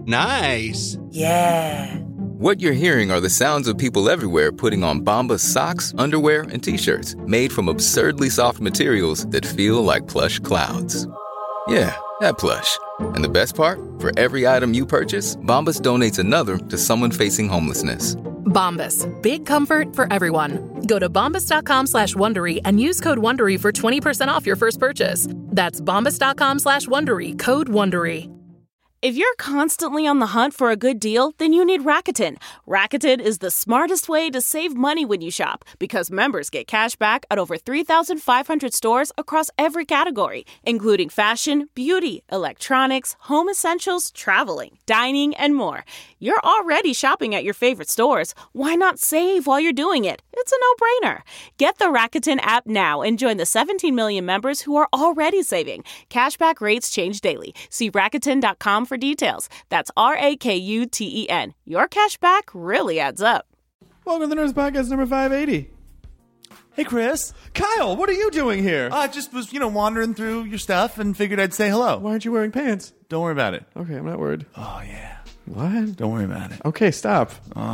Nice. Yeah. What you're hearing are the sounds of people everywhere putting on Bombas socks, underwear, and T-shirts made from absurdly soft materials that feel like plush clouds. Yeah, that plush. And the best part? For every item you purchase, Bombas donates another to someone facing homelessness. Bombas. Big comfort for everyone. Go to bombas.com/Wondery and use code Wondery for 20% off your first purchase. That's bombas.com/Wondery, code Wondery. If you're constantly on the hunt for a good deal, then you need Rakuten. Rakuten is the smartest way to save money when you shop because members get cash back at over 3,500 stores across every category, including fashion, beauty, electronics, home essentials, traveling, dining, and more. You're already shopping at your favorite stores. Why not save while you're doing it? It's a no-brainer. Get the Rakuten app now and join the 17 million members who are already saving. Cashback rates change daily. See Rakuten.com for details. That's Rakuten. Your cashback really adds up. Welcome to the Nerds Podcast number 580. Hey, Chris. Kyle, what are you doing here? I just was, wandering through your stuff and figured I'd say hello. Why aren't you wearing pants? Don't worry about it. Okay, I'm not worried. Oh, yeah. What? Don't worry about it. Okay, stop.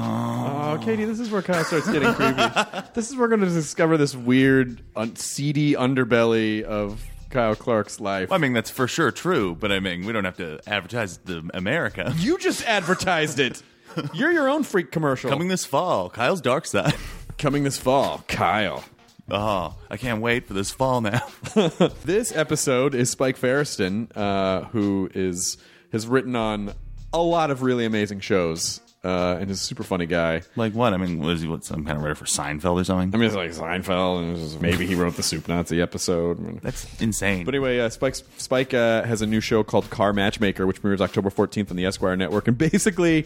Oh, Katie, this is where Kyle starts getting creepy. This is where we're going to discover this weird, seedy underbelly of Kyle Clark's life. Well, I mean, that's for sure true, but I mean, we don't have to advertise to America. You just advertised it. You're your own freak commercial. Coming this fall, Kyle's Dark Side. Coming this fall, Kyle. Oh, I can't wait for this fall now. This episode is Spike Feresten, who has written on a lot of really amazing shows, and is a super funny guy. Like what? I mean, was he some kind of writer for Seinfeld or something? I mean, it's like Seinfeld, and maybe he wrote the Soup Nazi episode. That's insane. But anyway, Spike has a new show called Car Matchmaker, which premieres October 14th on the Esquire Network. And basically,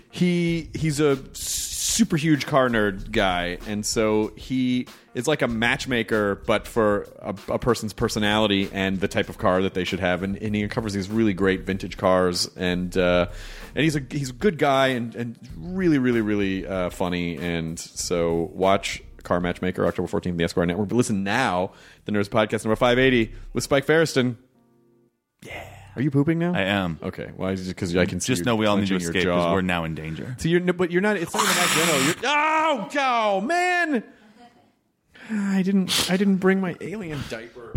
he's a super huge car nerd guy, and so he is like a matchmaker, but for a person's personality and the type of car that they should have. And he uncovers these really great vintage cars, and he's a good guy and really, really, really funny. And so watch Car Matchmaker October 14th, the Esquire Network. But listen now, the Nerds Podcast number 580 with Spike Feresten. Yeah. Are you pooping now? I am. Okay. Why? Because I can see just know we all need to escape because we're now in danger. So but you're not. It's not even accidental. Oh, man! I didn't bring my alien diaper.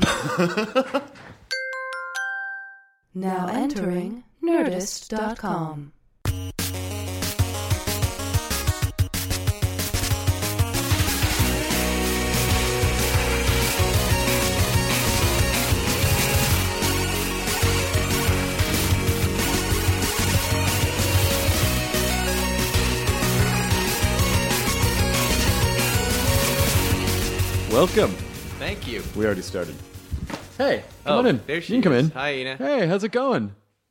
Now entering Nerdist.com. Welcome. Thank you. We already started. Hey, come on in. There she you can come is. in. Hi, Ina. Hey, how's it going?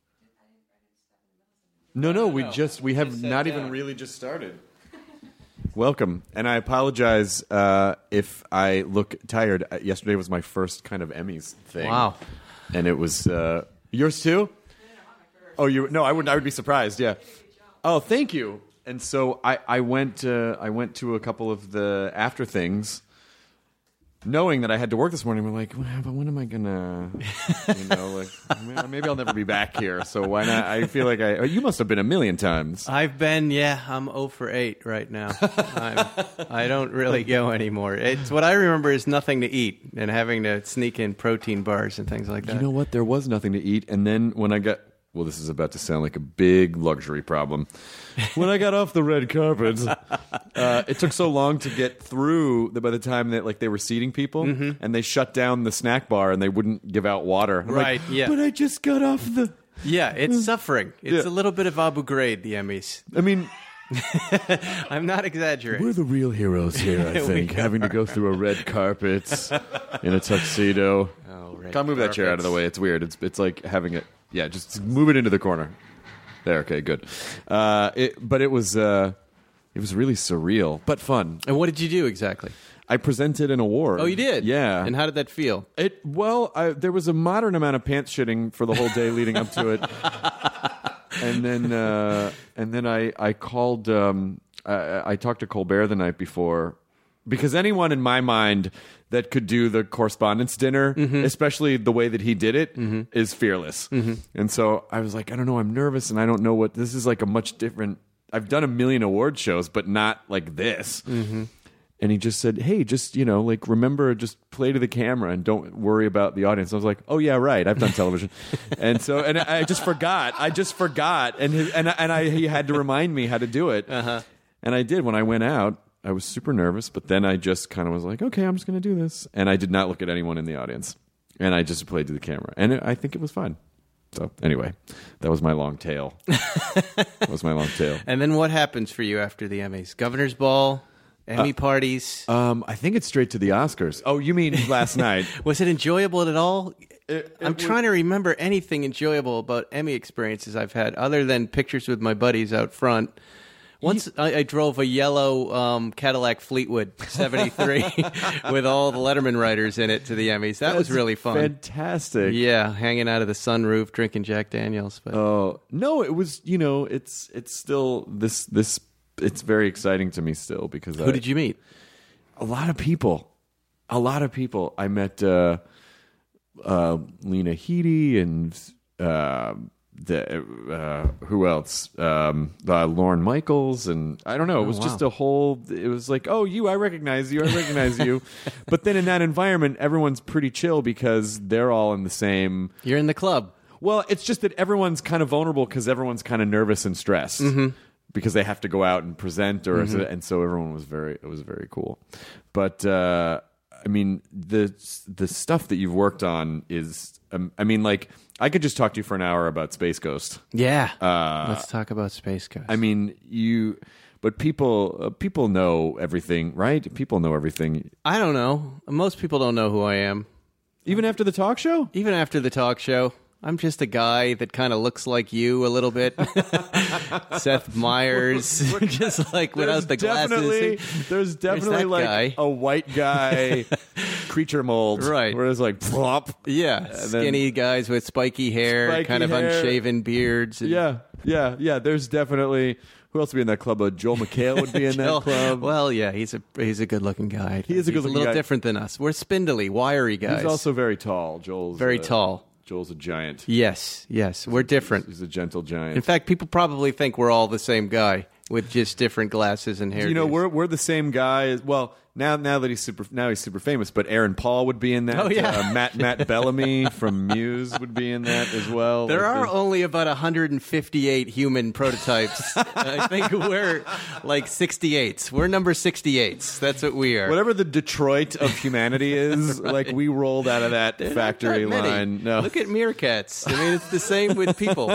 No, we have Just not sat even down. really just started. Welcome, and I apologize if I look tired. Yesterday was my first kind of Emmys thing. Wow. And it was yours too. Oh, I would be surprised. Yeah. Oh, thank you. And so I went to a couple of the after things, knowing that I had to work this morning. I'm like, well, but when am I gonna, maybe I'll never be back here. So why not? I feel like you must have been a million times. I've been, I'm 0 for 8 right now. I don't really go anymore. It's what I remember is nothing to eat and having to sneak in protein bars and things like that. You know what? There was nothing to eat, and then when I got. Well, this is about to sound like a big luxury problem. When I got off the red carpet, it took so long to get through that by the time that they were seating people, and they shut down the snack bar and they wouldn't give out water. I'm Right, like, yeah. But I just got off the... Yeah, it's suffering. It's Yeah. a little bit of Abu Ghraib, the Emmys. I mean... I'm not exaggerating. We're the real heroes here, I think, having to go through a red carpet in a tuxedo. Oh, red Can't move that chair out of the way. It's weird. It's like having it... Yeah, just move it into the corner. There, okay, good. But it was really surreal, but fun. And what did you do exactly? I presented an award. Oh, you did? Yeah. And how did that feel? There was a moderate amount of pants shitting for the whole day leading up to it. And then I called. I talked to Colbert the night before, because anyone in my mind that could do the correspondence dinner, especially the way that he did it, is fearless. And so I was like, I don't know, I'm nervous, and I don't know what this is like. A much different. I've done a million award shows, but not like this. And he just said, hey, just, like, remember, just play to the camera and don't worry about the audience. I was like, oh, yeah, right. I've done television. and I just forgot. And he had to remind me how to do it. And I did. When I went out, I was super nervous, but then I just kind of was like, okay, I'm just going to do this. And I did not look at anyone in the audience. And I just played to the camera. And I think it was fun. So anyway, that was my long tale. And then what happens for you after the Emmys? Governor's Ball? Emmy parties? I think it's straight to the Oscars. Oh, you mean last night? Was it enjoyable at all? I'm trying to remember anything enjoyable about Emmy experiences I've had, other than pictures with my buddies out front. Once I drove a yellow Cadillac Fleetwood 73 with all the Letterman writers in it to the Emmys. That was really fun. Fantastic. Yeah, hanging out of the sunroof, drinking Jack Daniels. But. Oh, no, it was, it's still this. It's very exciting to me still because Who did you meet? A lot of people. I met Lena Headey and who else? Lorne Michaels, and I don't know. It was just a whole. It was like, oh, I recognize you. But then in that environment, everyone's pretty chill because they're all in the same. You're in the club. Well, it's just that everyone's kind of vulnerable because everyone's kind of nervous and stressed. Because they have to go out and present, and so everyone was very cool. But I mean, the stuff that you've worked on is, like, I could just talk to you for an hour about Space Ghost. Yeah, let's talk about Space Ghost. I mean, but people know everything, right? People know everything. I don't know. Most people don't know who I am. Even after the talk show? Even after the talk show. I'm just a guy that kind of looks like you a little bit. Seth Meyers, just like without the glasses. There's definitely like guy. A white guy creature mold. Right. Where it's like, plop. Yeah. Skinny guys with spiky hair, kind of unshaven beards. Yeah. There's definitely... Who else would be in that club? Joel McHale would be in that club. Well, yeah, he's a good-looking guy. He's a little different than us. We're spindly, wiry guys. He's also very tall. Joel's very tall. Joel's a giant. Yes, we're different. He's a gentle giant. In fact, people probably think we're all the same guy with just different glasses and hair. We're the same guy. Well, now that he's super famous, but Aaron Paul would be in that. Oh yeah, Matt Bellamy from Muse would be in that as well. There are only about 158 human prototypes. I think we're like 68s. We're number 68s. That's what we are. Whatever the Detroit of humanity is, right. Like we rolled out of that factory line. No. Look at meerkats. I mean, it's the same with people.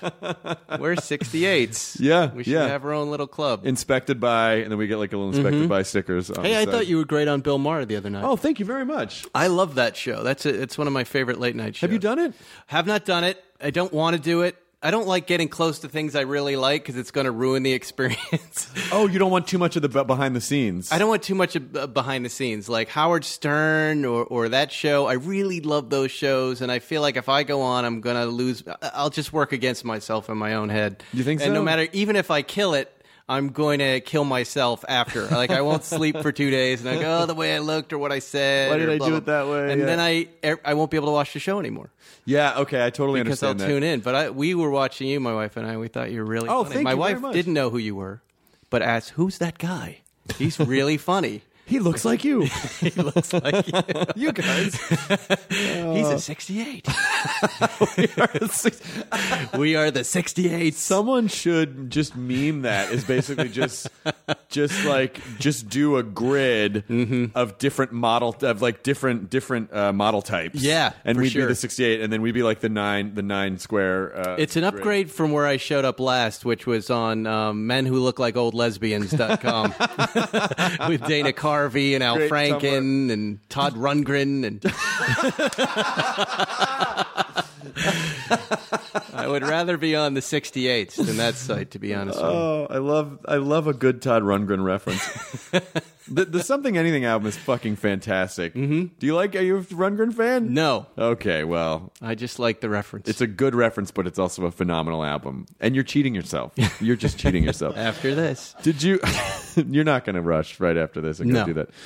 We're 68s. Yeah, we should have our own little club. Inspected by, and then we get like a little inspected by stickers. Hey, I thought you were great on Bill Maher the other night. Oh, thank you very much. I love that show. It's one of my favorite late night shows. Have you done it? Have not done it. I don't want to do it. I don't like getting close to things I really like because it's going to ruin the experience. Oh, you don't want too much of the behind the scenes. I don't want too much of behind the scenes, like Howard Stern or that show. I really love those shows, and I feel like if I go on, I'm going to lose. I'll just work against myself in my own head. You think so? And no matter, even if I kill it, I'm going to kill myself after. Like, I won't sleep for 2 days, and I go, oh, the way I looked or what I said. Why did I do it that way? And then I won't be able to watch the show anymore. Yeah, okay, I totally understand that. Because I'll tune in. But we were watching you, my wife and I. We thought you were really funny. Thank my you wife very much. didn't know who you were, but asked, who's that guy? He's really funny. He looks like you. He looks like you. You guys. He's a 68. We are the 68. Someone should just meme that. Is basically just do a grid of different model model types. Yeah, and we'd sure. be the 68, and then we'd be like the nine square. It's an upgrade from where I showed up last, which was on menwholooklikeoldlesbians.com with Dana Carvey and Al Great Franken and Todd Rundgren and I would rather be on the 68s than that site, to be honest with you. Oh, I love a good Todd Rundgren reference. The Something Anything album is fucking fantastic. Mm-hmm. Are you a Rundgren fan? No. Okay, well, I just like the reference. it's a good reference, but it's also a phenomenal album. And you're cheating yourself. You're just cheating yourself. After this. Did you? You're not going to rush right after this and go No. do that.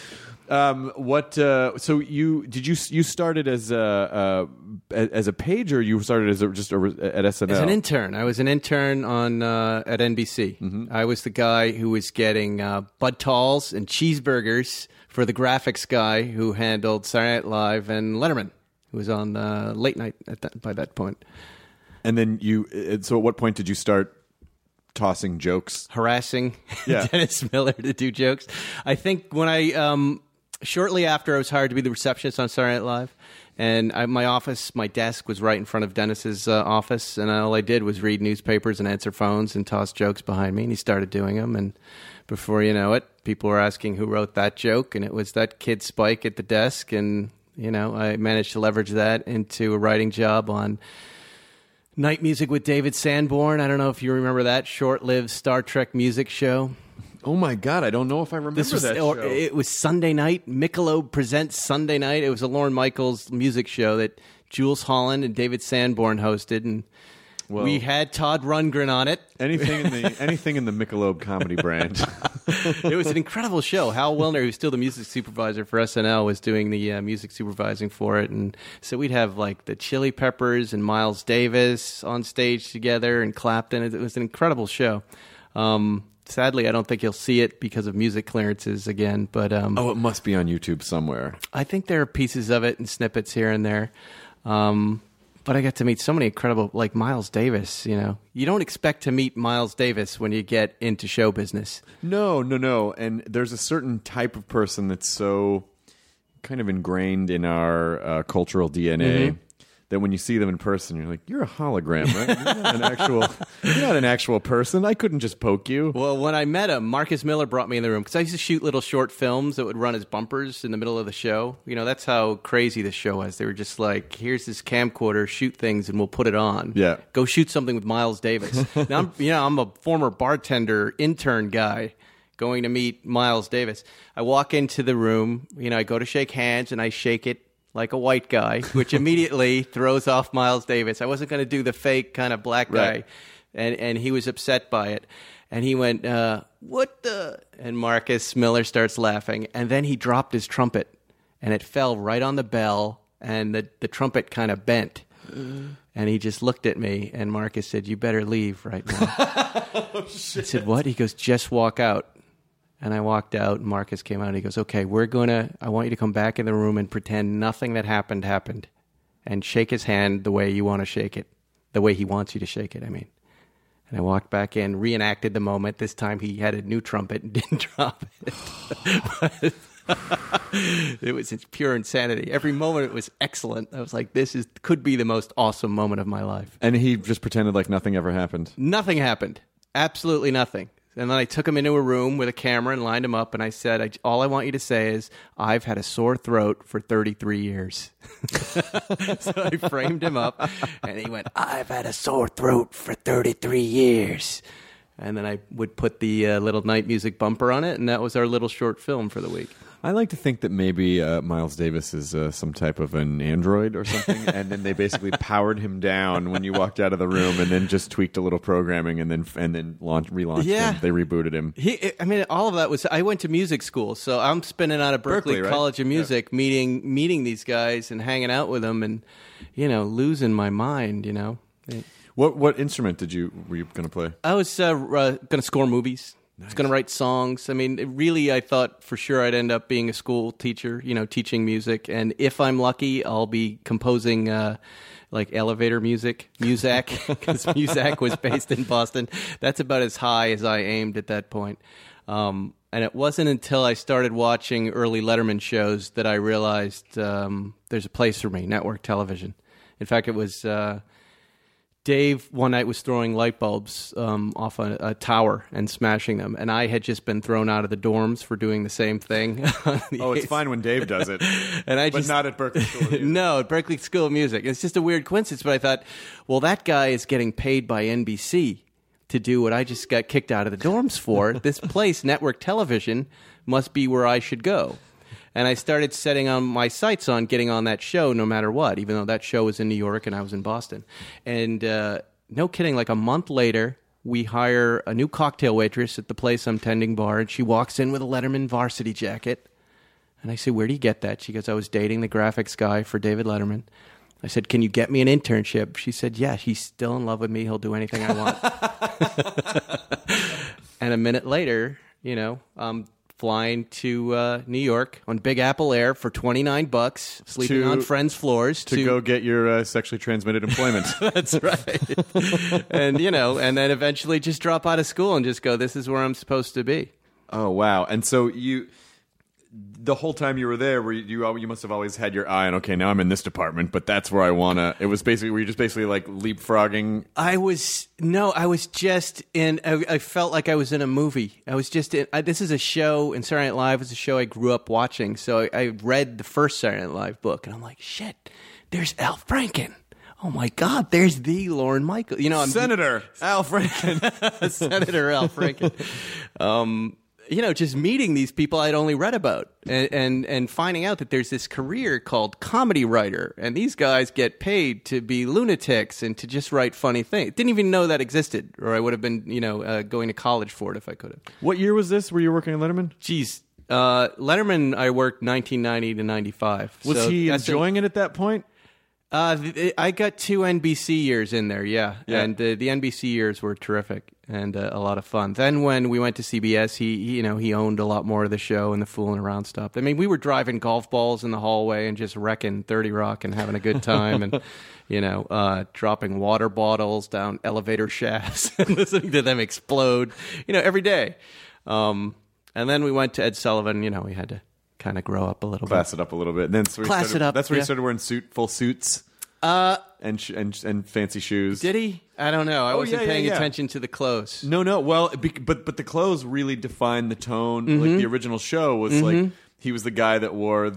So you started as a page, or you started as at SNL? As an intern. I was an intern on at NBC. Mm-hmm. I was the guy who was getting Bud Talls and cheeseburgers for the graphics guy who handled Saturday Night Live and Letterman, who was on late night by that point. And then so at what point did you start tossing jokes? Harassing Yeah. Dennis Miller to do jokes. I think when I shortly after I was hired to be the receptionist on Saturday Night Live, and my desk was right in front of Dennis's office, and all I did was read newspapers and answer phones and toss jokes behind me, and he started doing them, and before you know it, people were asking who wrote that joke, and it was that kid Spike at the desk, and I managed to leverage that into a writing job on Night Music with David Sanborn. I don't know if you remember that short-lived Star Trek music show. Oh my God, I don't know if I remember that show. It was Sunday night. Michelob presents Sunday night. It was a Lorne Michaels music show that Jules Holland and David Sanborn hosted, and we had Todd Rundgren on it. Anything in the Michelob comedy brand. It was an incredible show. Hal Wilner, who's still the music supervisor for SNL, was doing the music supervising for it, and so we'd have like the Chili Peppers and Miles Davis on stage together, and Clapton. It was an incredible show. Sadly, I don't think you'll see it because of music clearances again. But it must be on YouTube somewhere. I think there are pieces of it and snippets here and there. But I got to meet so many incredible, like Miles Davis. You don't expect to meet Miles Davis when you get into show business. No. And there's a certain type of person that's so kind of ingrained in our cultural DNA. Mm-hmm. That when you see them in person, you're like, you're a hologram, right? You're not an actual person. I couldn't just poke you. Well, when I met him, Marcus Miller brought me in the room because I used to shoot little short films that would run as bumpers in the middle of the show. That's how crazy this show was. They were just like, here's this camcorder, shoot things, and we'll put it on. Yeah. Go shoot something with Miles Davis. Now, I'm a former bartender, intern guy going to meet Miles Davis. I walk into the room, I go to shake hands, and I shake it like a white guy, which immediately throws off Miles Davis. I wasn't going to do the fake kind of black guy, right. and he was upset by it. And he went, what the? And Marcus Miller starts laughing, and then he dropped his trumpet, and it fell right on the bell, and the trumpet kind of bent. And he just looked at me, and Marcus said, you better leave right now. Oh, shit. I said, what? He goes, just walk out. And I walked out, and Marcus came out, and he goes, okay, I want you to come back in the room and pretend nothing that happened, and shake his hand the way you want to shake it, the way he wants you to shake it, I mean. And I walked back in, reenacted the moment. This time he had a new trumpet and didn't drop it. It was pure insanity. Every moment it was excellent. I was like, could be the most awesome moment of my life. And he just pretended like nothing ever happened. Nothing happened. Absolutely nothing. And then I took him into a room with a camera and lined him up, and I said, all I want you to say is, I've had a sore throat for 33 years. So I framed him up, and he went, I've had a sore throat for 33 years. And then I would put the little night music bumper on it, and that was our little short film for the week. I like to think that maybe Miles Davis is some type of an android or something, and then they basically powered him down when you walked out of the room, and then just tweaked a little programming, and then relaunched him. They rebooted him. All of that was. I went to music school, so I'm spinning out of Berkeley right? College of Music, meeting these guys and hanging out with them, and losing my mind. What instrument were you going to play? I was going to score movies. Nice. I was going to write songs. I thought for sure I'd end up being a school teacher, teaching music. And if I'm lucky, I'll be composing like elevator music, Muzak, because Muzak was based in Boston. That's about as high as I aimed at that point. And it wasn't until I started watching early Letterman shows that I realized there's a place for me, network television. In fact, it was Dave one night was throwing light bulbs off a tower and smashing them, and I had just been thrown out of the dorms for doing the same thing. It's fine when Dave does it, but not at Berkeley School of Music. No, at Berkeley School of Music. It's just a weird coincidence, but I thought, well, that guy is getting paid by NBC to do what I just got kicked out of the dorms for. This place, network television, must be where I should go. And I started setting on my sights on getting on that show no matter what, even though that show was in New York and I was in Boston. And no kidding, like a month later, we hire a new cocktail waitress at the place I'm tending bar, and she walks in with a Letterman varsity jacket. And I say, where do you get that? She goes, I was dating the graphics guy for David Letterman. I said, can you get me an internship? She said, yeah, he's still in love with me. He'll do anything I want. And a minute later, flying to New York on Big Apple Air for $29, sleeping on friends' floors to go get your sexually transmitted employment. That's right. And then eventually just drop out of school and just go, this is where I'm supposed to be. Oh wow! And so the whole time you were there, you must have always had your eye on, okay, now I'm in this department, but that's where I wanna. It was basically, were you just basically like leapfrogging? I was just in. I felt like I was in a movie. I was just in. This is a show, and Saturday Night Live was a show I grew up watching. So I read the first Saturday Night Live book, and I'm like, shit, there's Al Franken. Oh my God, there's the Lorne Michaels. Senator Al Franken. Senator Al Franken. Just meeting these people I'd only read about and finding out that there's this career called comedy writer, and these guys get paid to be lunatics and to just write funny things. Didn't even know that existed, or I would have been, going to college for it if I could have. What year was this? Were you working at Letterman? Geez. Letterman, I worked 1990 to 95. Was he enjoying it at that point? I got 2 NBC years in there, yeah. And the NBC years were terrific and a lot of fun. Then when we went to CBS, he owned a lot more of the show, and the fooling around stopped. I mean, we were driving golf balls in the hallway and just wrecking 30 Rock and having a good time, and dropping water bottles down elevator shafts and listening to them explode, every day. And then we went to Ed Sullivan. We had to kind of grow up a little Class it up a little bit. And then that's where he started wearing full suits and fancy shoes. Did he? I don't know. I wasn't paying attention to the clothes. No. Well, but the clothes really defined the tone. Mm-hmm. Like the original show was like he was the guy that wore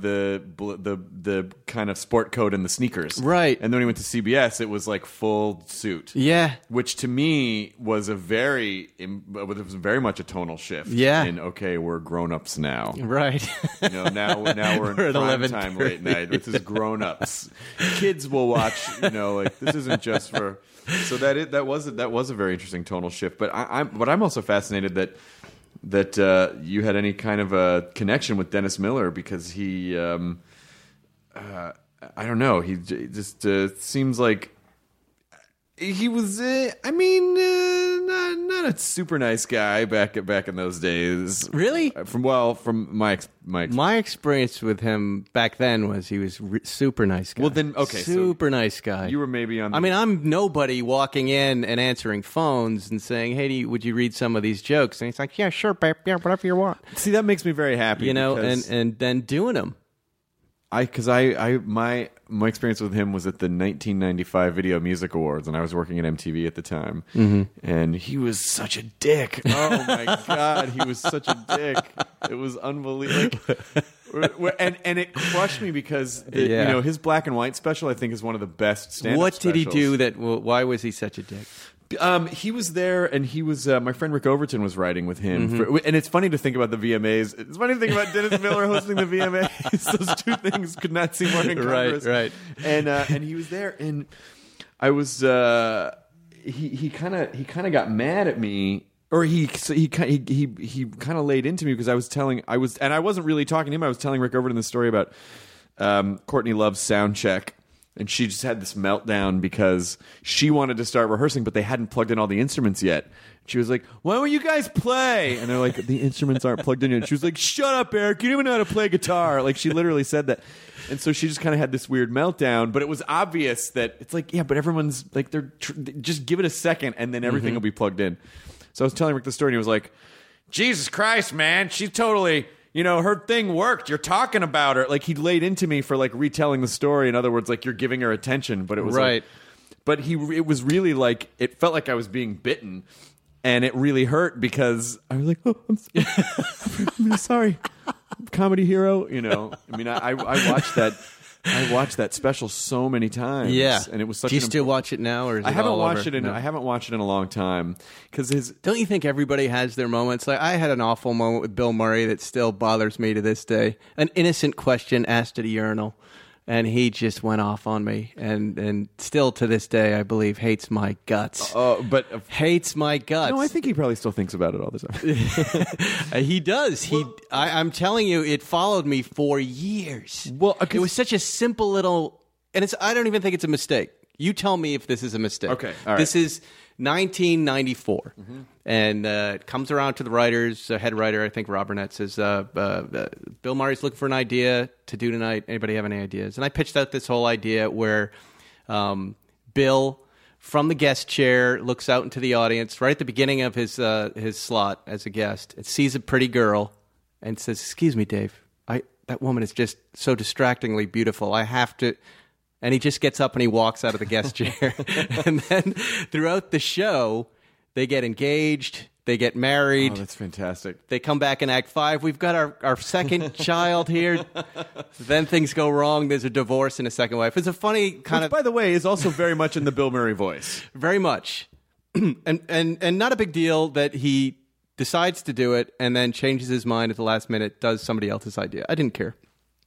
the kind of sport coat and the sneakers. Right. And then when he went to CBS, it was like full suit. Yeah. Which to me was very much a tonal shift. Yeah. In, okay, we're grown-ups now. Right. Now we're in prime time late night. This is grown-ups. Kids will watch, this isn't just for... So that was a very interesting tonal shift. But I'm also fascinated that you had any kind of a connection with Dennis Miller, because he, I don't know, he just seems like he was, not a super nice guy back in those days. Really? From my experience with him back then was he was super nice guy. Well, then okay, super nice guy. You were maybe on. I'm nobody walking in and answering phones and saying, "Hey, would you read some of these jokes?" And he's like, "Yeah, sure, babe. Yeah, whatever you want." See, that makes me very happy. And then doing them. My experience with him was at the 1995 Video Music Awards, and I was working at MTV at the time, and he was such a dick. Oh my God, he was such a dick. It was unbelievable. And it crushed me because his black and white special, I think, is one of the best stand-up What did specials. he do why was he such a dick? He was there, and he was. My friend Rick Overton was writing with him, and it's funny to think about the VMAs. It's funny to think about Dennis Miller hosting the VMAs. Those two things could not seem more incongruous. Right. And he was there, and I was. He kind of got mad at me, or he kind of laid into me because I wasn't really talking to him. I was telling Rick Overton the story about Courtney Love's sound check. And she just had this meltdown because she wanted to start rehearsing, but they hadn't plugged in all the instruments yet. She was like, "Why don't you guys play?" And they're like, "The instruments aren't plugged in yet." She was like, "Shut up, Eric. You don't even know how to play guitar." Like, she literally said that. And so she just kind of had this weird meltdown. But it was obvious that it's like, yeah, but everyone's like, just give it a second, and then everything will be plugged in. So I was telling Rick the story, and he was like, "Jesus Christ, man. She's totally... her thing worked. You're talking about her." Like, he laid into me for, like, retelling the story. In other words, like, you're giving her attention. But it was right. But it was really like, it felt like I was being bitten, and it really hurt because I was like, oh, I'm sorry, comedy hero. You know, I mean, I watched that. I watched that special so many times. Yeah, and it was such. Do you still watch it now, or is I it haven't all watched over? it. I haven't watched it in a long time because Don't you think everybody has their moments? Like I had an awful moment with Bill Murray that still bothers me to this day. An innocent question asked at a urinal, and he just went off on me, and still to this day, I believe hates my guts. but Hates my guts. no, I think he probably still thinks about it all the time. He does. I'm telling you, it followed me for years. Well, it was such a simple little, and I don't even think it's a mistake. You tell me if this is a mistake. Okay, all right. This is 1994, and it comes around to the writers, head writer, I think Rob Burnett says, Bill Murray's looking for an idea to do tonight. Anybody have any ideas? And I pitched out this whole idea where Bill, from the guest chair, looks out into the audience right at the beginning of his slot as a guest, and sees a pretty girl and says, "Excuse me, Dave, that woman is just so distractingly beautiful. I have to..." And he just gets up and he walks out of the guest chair. And then throughout the show, they get engaged, they get married. Oh, that's fantastic. They come back in Act 5. We've got our second child here. Then things go wrong. There's a divorce and a second wife. It's a funny kind Which, by the way, is also very much in the Bill Murray voice. Very much. and not a big deal that he decides to do it and then changes his mind at the last minute, does somebody else's idea. I didn't care.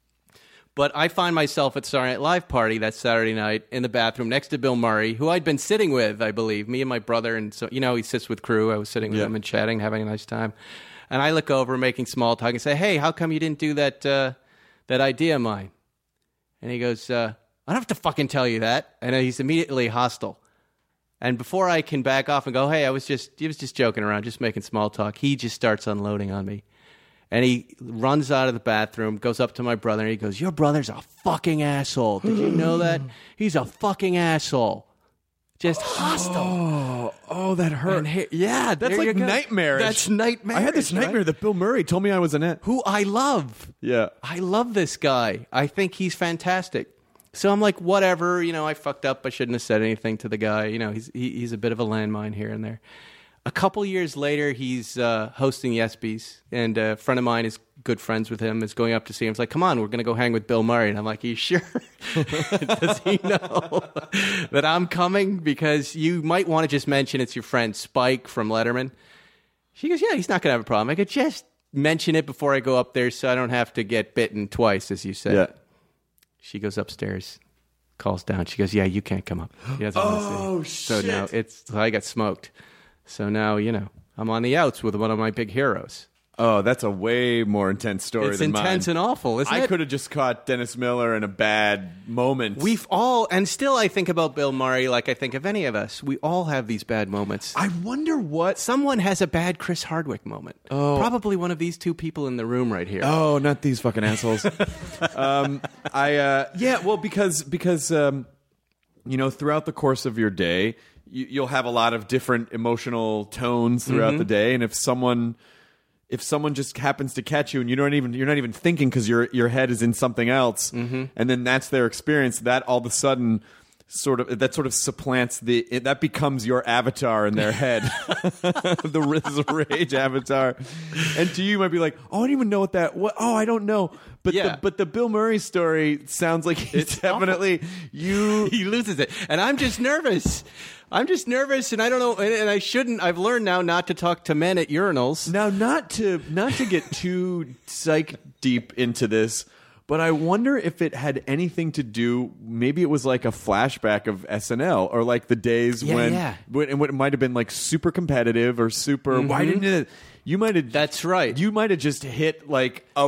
But I find myself at Saturday Night Live party that Saturday night in the bathroom next to Bill Murray, who I'd been sitting with, I believe, me and my brother. And so, he sits with crew. I was sitting with him and chatting, having a nice time. And I look over, making small talk, and say, "Hey, how come you didn't do that idea of mine?" And he goes, "I don't have to fucking tell you that." And he's immediately hostile. And before I can back off and go, "Hey, he was just joking around, just making small talk," he just starts unloading on me. And he runs out of the bathroom, goes up to my brother, and he goes, "Your brother's a fucking asshole. Did you know that? He's a fucking asshole." Just hostile. Oh, that hurt. Yeah, That's like nightmarish. That's nightmarish. I had this nightmare right? that Bill Murray told me I was in it. Who I love. Yeah. I love this guy. I think he's fantastic. So I'm like, whatever, I fucked up. I shouldn't have said anything to the guy. He's a bit of a landmine here and there. A couple years later, he's hosting the ESPYs, and a friend of mine is good friends with him, is going up to see him. He's like, "Come on, we're going to go hang with Bill Murray." And I'm like, "Are you sure?" Does he know that I'm coming? Because you might want to just mention it's your friend Spike from Letterman. She goes, "Yeah, he's not going to have a problem." I could just mention it before I go up there so I don't have to get bitten twice, as you said. Yeah. She goes upstairs, calls down. She goes, "Yeah, you can't come up." He doesn't want to see. So now I got smoked. So now, I'm on the outs with one of my big heroes. Oh, that's a way more intense story It's than mine. intense and awful, isn't it? I could have just caught Dennis Miller in a bad moment. We've all, and still I think about Bill Murray like I think of any of us. We all have these bad moments. I wonder what... Someone has a bad Chris Hardwick moment. Oh. Probably one of these two people in the room right here. Oh, not these fucking assholes. Because throughout the course of your day, you'll have a lot of different emotional tones throughout the day, and if someone just happens to catch you and you're not even thinking because your head is in something else, and then that's their experience, that all of a sudden sort of supplants that becomes your avatar in their head, the rage avatar. And to you, you might be like, "Oh, I don't even know I don't know." But the Bill Murray story sounds like it's definitely awful. He loses it, and I'm just nervous. And I don't know, and I shouldn't. I've learned now not to talk to men at urinals. Now, not to get too psych deep into this, but I wonder if it had anything to do. Maybe it was like a flashback of SNL, or like the days when it might have been like super competitive or super. Why didn't it? You might have. That's right. You might have just hit like a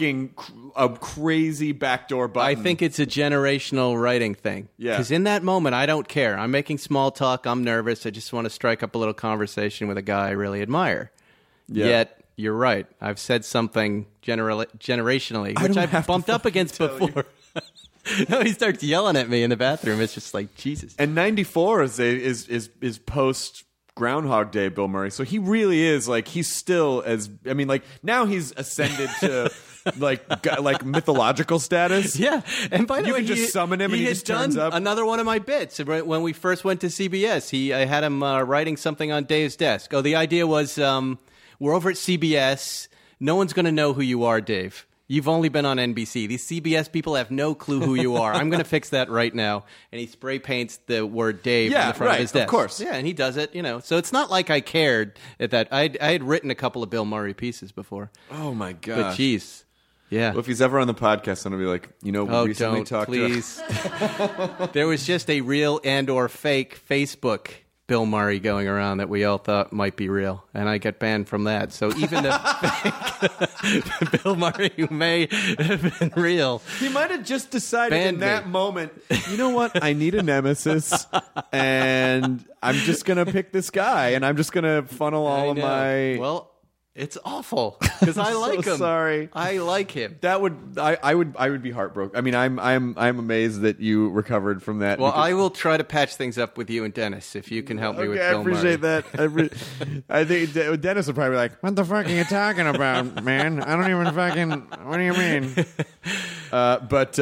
crazy backdoor button. I think it's a generational writing thing. Yeah. Because in that moment, I don't care. I'm making small talk. I'm nervous. I just want to strike up a little conversation with a guy I really admire. Yeah. Yet, you're right. I've said something generationally, which I've bumped up against before. No, he starts yelling at me in the bathroom. It's just like, Jesus. And 94 is post Groundhog Day Bill Murray. So he really is like, he's still now he's ascended to like mythological status. Yeah, and by the You way, can just summon him and he had just turns done up. Another one of my bits when we first went to CBS. I had him writing something on Dave's desk. Oh, the idea was we're over at CBS. No one's going to know who you are, Dave. You've only been on NBC. These CBS people have no clue who you are. I'm going to fix that right now. And he spray paints the word Dave on the front of his desk. Of course. Yeah, and he does it, So it's not like I cared at that. I had written a couple of Bill Murray pieces before. Oh, my gosh. But geez. Yeah. Well, if he's ever on the podcast, I'm going to be like, we recently don't, talked please. There was just a real and or fake Facebook Bill Murray going around that we all thought might be real, and I get banned from that. So even the fake Bill Murray who may have been real, He might have just decided Banned in that me. moment, you know what? I need a nemesis, and I'm just going to pick this guy, and I'm just going to funnel all of my... Well, it's awful because I like him. Sorry. I like him. That would I would be heartbroken. I mean, I'm amazed that you recovered from that. Well, because- I will try to patch things up with you and Dennis if you can help me with Okay, I Bill appreciate Murray. that. I think Dennis would probably be like, "What the fuck are you talking about, man? I don't even fucking. What do you mean?" But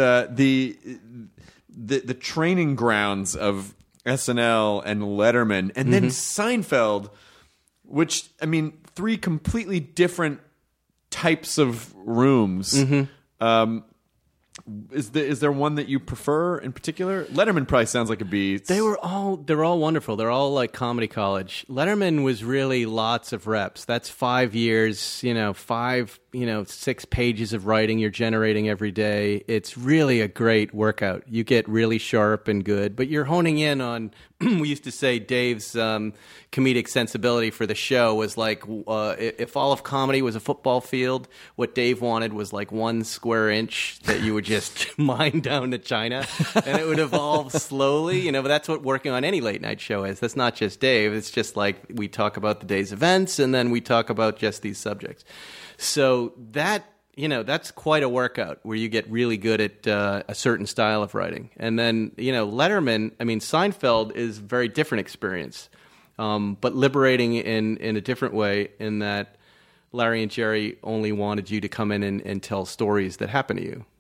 the training grounds of SNL and Letterman, and then Seinfeld, which I mean, 3 completely different types of rooms. Is there one that you prefer in particular? Letterman probably sounds like a beat. They're all wonderful. They're all like comedy college. Letterman was really lots of reps. That's 5 years, 6 pages of writing you're generating every day. It's really a great workout. You get really sharp and good, but you're honing in on, we used to say Dave's comedic sensibility for the show was like, if all of comedy was a football field, what Dave wanted was like 1 square inch that you would just mine down to China, and it would evolve slowly, but that's what working on any late night show is. That's not just Dave. It's just like we talk about the day's events, and then we talk about just these subjects. So that's quite a workout where you get really good at a certain style of writing. And then, Letterman, Seinfeld is a very different experience, but liberating in a different way in that Larry and Jerry only wanted you to come in and tell stories that happen to you.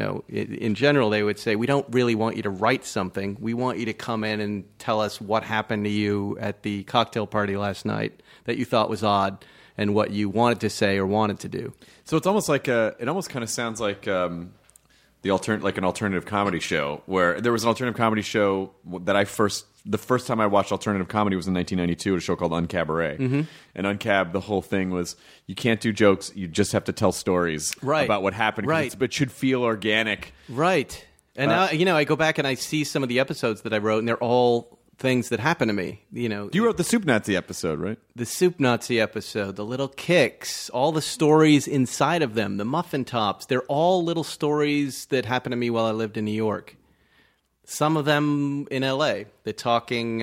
In general, they would say, we don't really want you to write something. We want you to come in and tell us what happened to you at the cocktail party last night that you thought was odd and what you wanted to say or wanted to do. So it's almost like it almost kind of sounds like an alternative comedy show, where there was an alternative comedy show that the first time I watched alternative comedy was in 1992 at a show called Uncabaret. And Uncab, the whole thing was you can't do jokes, you just have to tell stories about what happened, but it should feel organic. Right. And now, I go back and I see some of the episodes that I wrote, and they're all things that happened to me. You wrote the Soup Nazi episode, right? The Soup Nazi episode, the little kicks, all the stories inside of them, the muffin tops, they're all little stories that happened to me while I lived in New York. Some of them in LA, the talking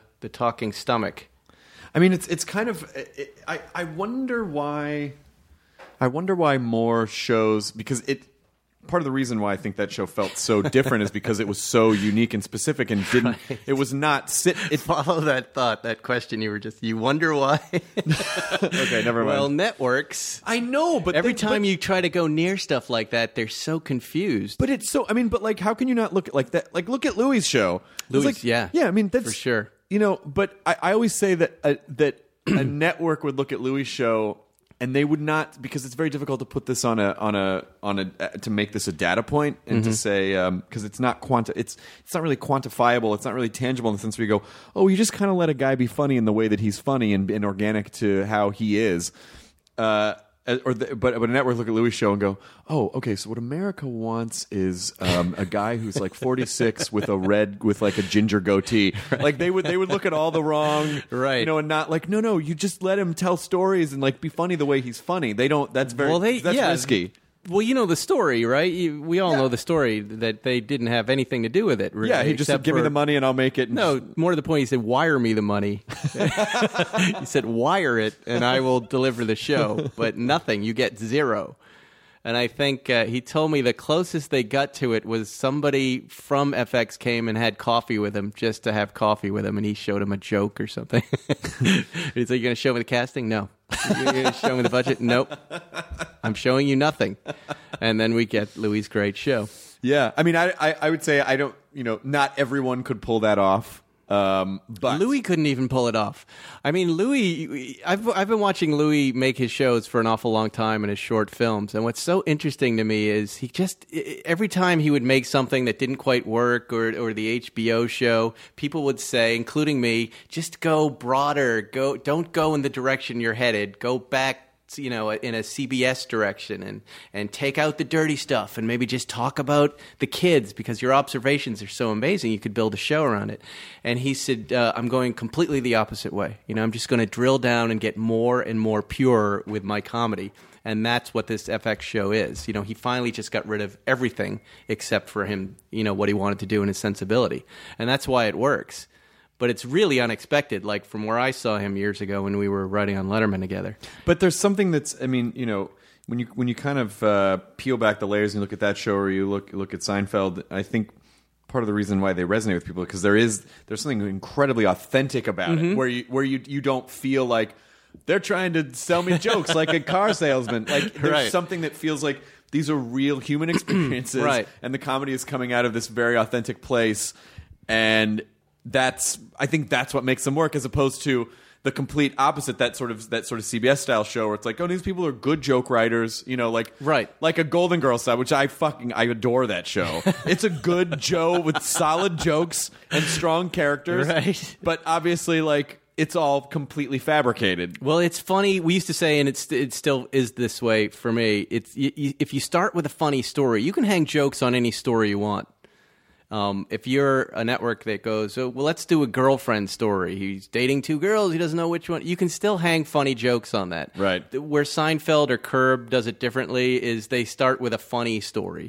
stomach. I mean, it's kind of. I wonder why. I wonder why more shows, because part of the reason why I think that show felt so different is because it was so unique and specific and didn't. Right. It was not follow that thought, that question you wonder why. Okay, never mind. Well, networks. I know, but every time you try to go near stuff like that, they're so confused. But it's so. But how can you not look at like that? Like, look at Louis' show. Louis, yeah. I mean, that's for sure. But I always say that a network would look at Louis' show. And they would not, because it's very difficult to put this to make this a data point and to say, because it's not it's not really quantifiable, it's not really tangible in the sense where you go, oh, you just kind of let a guy be funny in the way that he's funny and organic to how he is. But a network look at Louis' show and go, oh, okay, so what America wants is a guy who's like 46 with like a ginger goatee. Right. Like they would look at all the wrong, right? And not like, no, you just let him tell stories and like be funny the way he's funny. They don't. That's very that's risky. Well, you know the story, right? We all know the story that they didn't have anything to do with it. Really, yeah, he just said, give me the money and I'll make it. No, more to the point, he said, wire me the money. He said, wire it and I will deliver the show. But nothing. You get zero. And I think he told me the closest they got to it was somebody from FX came and had coffee with him just to have coffee with him, and he showed him a joke or something. He's like, you going to show me the casting? No. You going to show me the budget? Nope. I'm showing you nothing. And then we get Louis' great show. Yeah, I mean, I would say I don't, not everyone could pull that off. But Louis couldn't even pull it off. I mean, Louis, I've been watching Louis make his shows for an awful long time in his short films, and what's so interesting to me is he just, every time he would make something that didn't quite work, or the HBO show, people would say, including me, just go broader, don't go in the direction you're headed, go back, in a CBS direction, and take out the dirty stuff and maybe just talk about the kids, because your observations are so amazing. You could build a show around it. And he said, I'm going completely the opposite way. I'm just going to drill down and get more and more pure with my comedy. And that's what this FX show is. He finally just got rid of everything except for him, what he wanted to do in his sensibility. And that's why it works. But it's really unexpected, like from where I saw him years ago when we were writing on Letterman together. But there's something that's, I mean, when you kind of peel back the layers and look at that show, or you look at Seinfeld, I think part of the reason why they resonate with people, because there's something incredibly authentic about it, where you don't feel like they're trying to sell me jokes like a car salesman. Like there's something that feels like these are real human experiences, Right. And the comedy is coming out of this very authentic place, and I think that's what makes them work, as opposed to the complete opposite, that sort of CBS style show where it's like, oh, these people are good joke writers, like a Golden Girls style, which I adore that show. It's a good show with solid jokes and strong characters, Right. But obviously, like, it's all completely fabricated. Well, it's funny. We used to say, and it still is this way for me, if you start with a funny story, you can hang jokes on any story you want. If you're a network that goes, well, let's do a girlfriend story. He's dating two girls. He doesn't know which one. You can still hang funny jokes on that. Right. Where Seinfeld or Curb does it differently is they start with a funny story.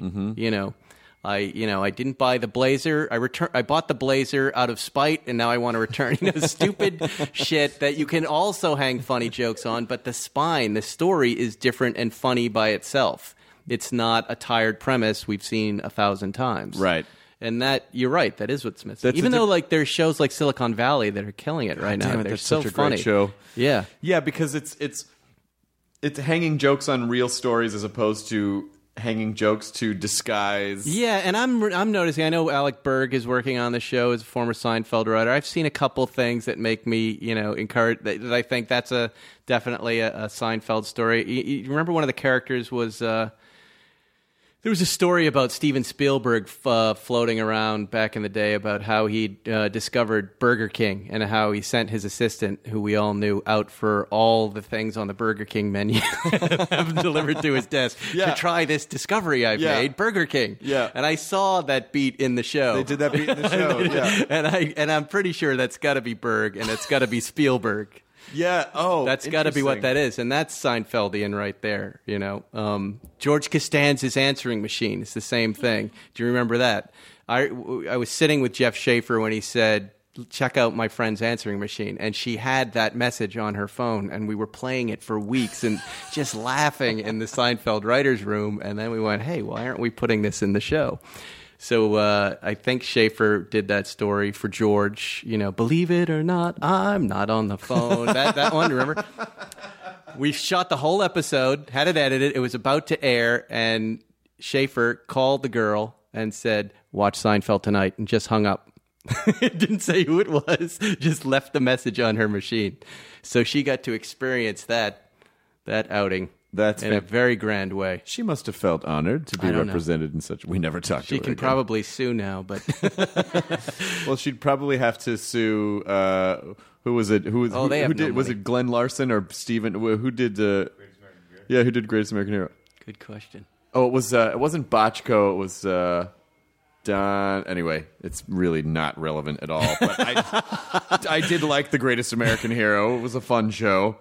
I didn't buy the blazer. I bought the blazer out of spite, and now I want to return. Stupid shit that you can also hang funny jokes on, but the story is different and funny by itself. It's not a tired premise we've seen 1,000 times. Right. And that, you're right, that is what's missing. Even though like there's shows like Silicon Valley that are killing it right now. Damn it, They're that's so such a funny. great show. Yeah. Yeah, because it's hanging jokes on real stories as opposed to hanging jokes to disguise. Yeah, and I'm noticing, I know Alec Berg is working on the show as a former Seinfeld writer. I've seen a couple things that make me, encourage, that I think that's definitely a Seinfeld story. You remember one of the characters was... There was a story about Steven Spielberg floating around back in the day about how he discovered Burger King and how he sent his assistant, who we all knew, out for all the things on the Burger King menu, have them delivered to his desk to try this discovery I've made, Burger King. Yeah. And I saw that beat in the show. They did that beat in the show, yeah. And I'm pretty sure that's got to be Berg, and it's got to be Spielberg. Yeah. Oh, that's got to be what that is, and that's Seinfeldian right there. George Costanza's answering machine is the same thing. Do you remember that? I was sitting with Jeff Schaefer when he said, "Check out my friend's answering machine," and she had that message on her phone, and we were playing it for weeks and just laughing in the Seinfeld writers' room. And then we went, "Hey, why aren't we putting this in the show?" So I think Schaefer did that story for George. Believe it or not, I'm not on the phone. that one, remember? We shot the whole episode, had it edited. It was about to air, and Schaefer called the girl and said, "Watch Seinfeld tonight," and just hung up. It didn't say who it was, just left the message on her machine. So she got to experience that outing. In a very grand way. She must have felt honored to be represented in such... We never talked to her She can probably sue now, but... Well, she'd probably have to sue... who was it? Who did? Was it Glenn Larson or Steven? Who did... Greatest American Hero? Yeah, who did Greatest American Hero? Good question. Oh, it was... it wasn't Bochco. It was... Don... Anyway, it's really not relevant at all. But I did like The Greatest American Hero. It was a fun show.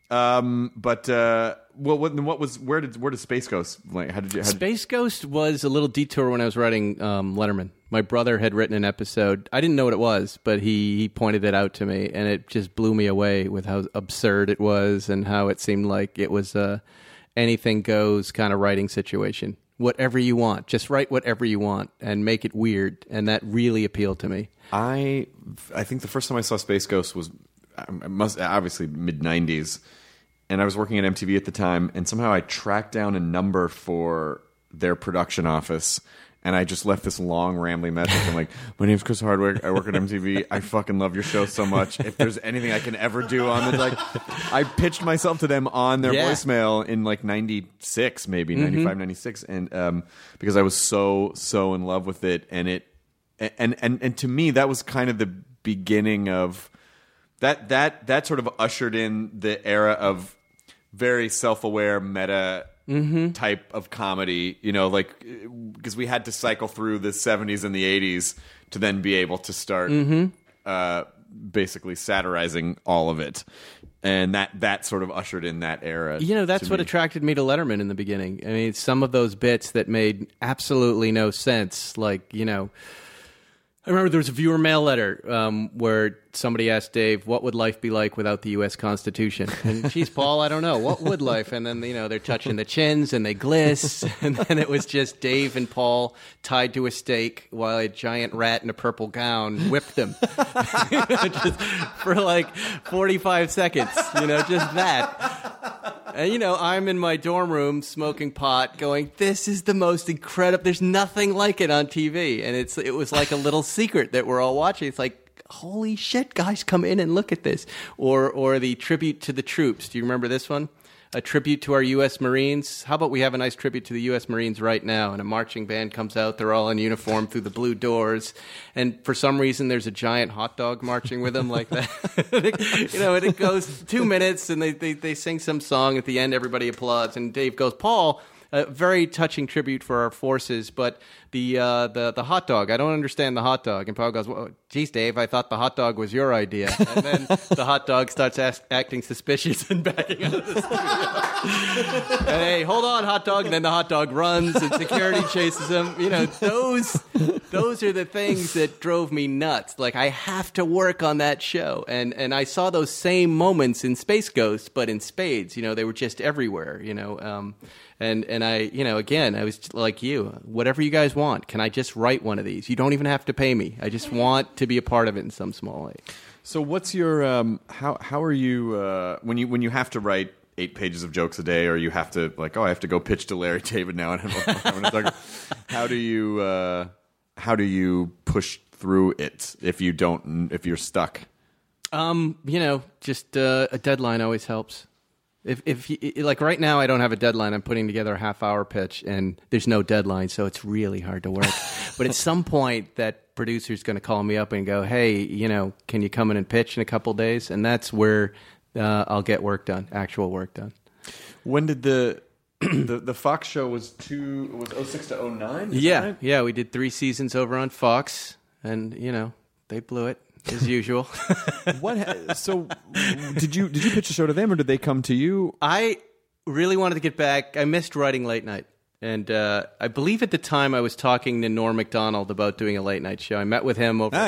Where did Space Ghost, like, Space Ghost was a little detour when I was writing Letterman. My brother had written an episode. I didn't know what it was, but he pointed it out to me, and it just blew me away with how absurd it was and how it seemed like it was a anything goes kind of writing situation. Whatever you want, just write whatever you want and make it weird, and that really appealed to me. I think the first time I saw Space Ghost was obviously mid-90s. and I was working at MTV at the time, and somehow I tracked down a number for their production office. And I just left this long, rambling message. I'm like, my name's Chris Hardwick. I work at MTV. I fucking love your show so much. If there's anything I can ever do on it, like, I pitched myself to them on their voicemail in like 96, maybe 95, 96. And because I was so in love with it. And and to me, that was kind of the beginning of that sort of ushered in the era of very self-aware meta type of comedy, like, because we had to cycle through the 70s and the 80s to then be able to start basically satirizing all of it. And that sort of ushered in that era. That's what attracted me to Letterman in the beginning. I mean, some of those bits that made absolutely no sense, like, I remember there was a viewer mail letter where somebody asked Dave, what would life be like without the U.S. Constitution? And, geez, Paul, I don't know. What would life? And then, they're touching the chins and they gliss. And then it was just Dave and Paul tied to a stake while a giant rat in a purple gown whipped them. Just for like 45 seconds, just that. And, I'm in my dorm room smoking pot going, this is the most incredible, there's nothing like it on TV. And it was like a little secret that we're all watching. It's like, holy shit, guys, come in and look at this. Or the tribute to the troops. Do you remember this one? A tribute to our U.S. Marines. How about we have a nice tribute to the U.S. Marines right now? And a marching band comes out. They're all in uniform through the blue doors. And for some reason, there's a giant hot dog marching with them like that. And it goes 2 minutes, and they sing some song. At the end, everybody applauds. And Dave goes, Paul, a very touching tribute for our forces, but the hot dog, I don't understand the hot dog. And Paul goes, well, geez, Dave, I thought the hot dog was your idea. And then the hot dog starts acting suspicious and backing out of the studio. And hey, hold on, hot dog. And then the hot dog runs and security chases him. Those are the things that drove me nuts. Like, I have to work on that show. And I saw those same moments in Space Ghost, but in spades. They were just everywhere, And I, again, I was like you, whatever you guys want. Can I just write one of these? You don't even have to pay me. I just want to be a part of it in some small way. So what's your, how are you, when you have to write 8 pages of jokes a day, or you have to, like, I have to go pitch to Larry David now and how do you push through it if you're stuck? Just a deadline always helps. If like right now, I don't have a deadline. I'm putting together a half-hour pitch, and there's no deadline, so it's really hard to work. But at some point, that producer's going to call me up and go, hey, can you come in and pitch in a couple days? And that's where I'll get work done, actual work done. When did the Fox show was 06 to 09? Yeah, we did 3 seasons over on Fox, and, they blew it. As usual. So, did you pitch a show to them, or did they come to you? I really wanted to get back. I missed writing late night, and I believe at the time I was talking to Norm Macdonald about doing a late night show. I met with him over.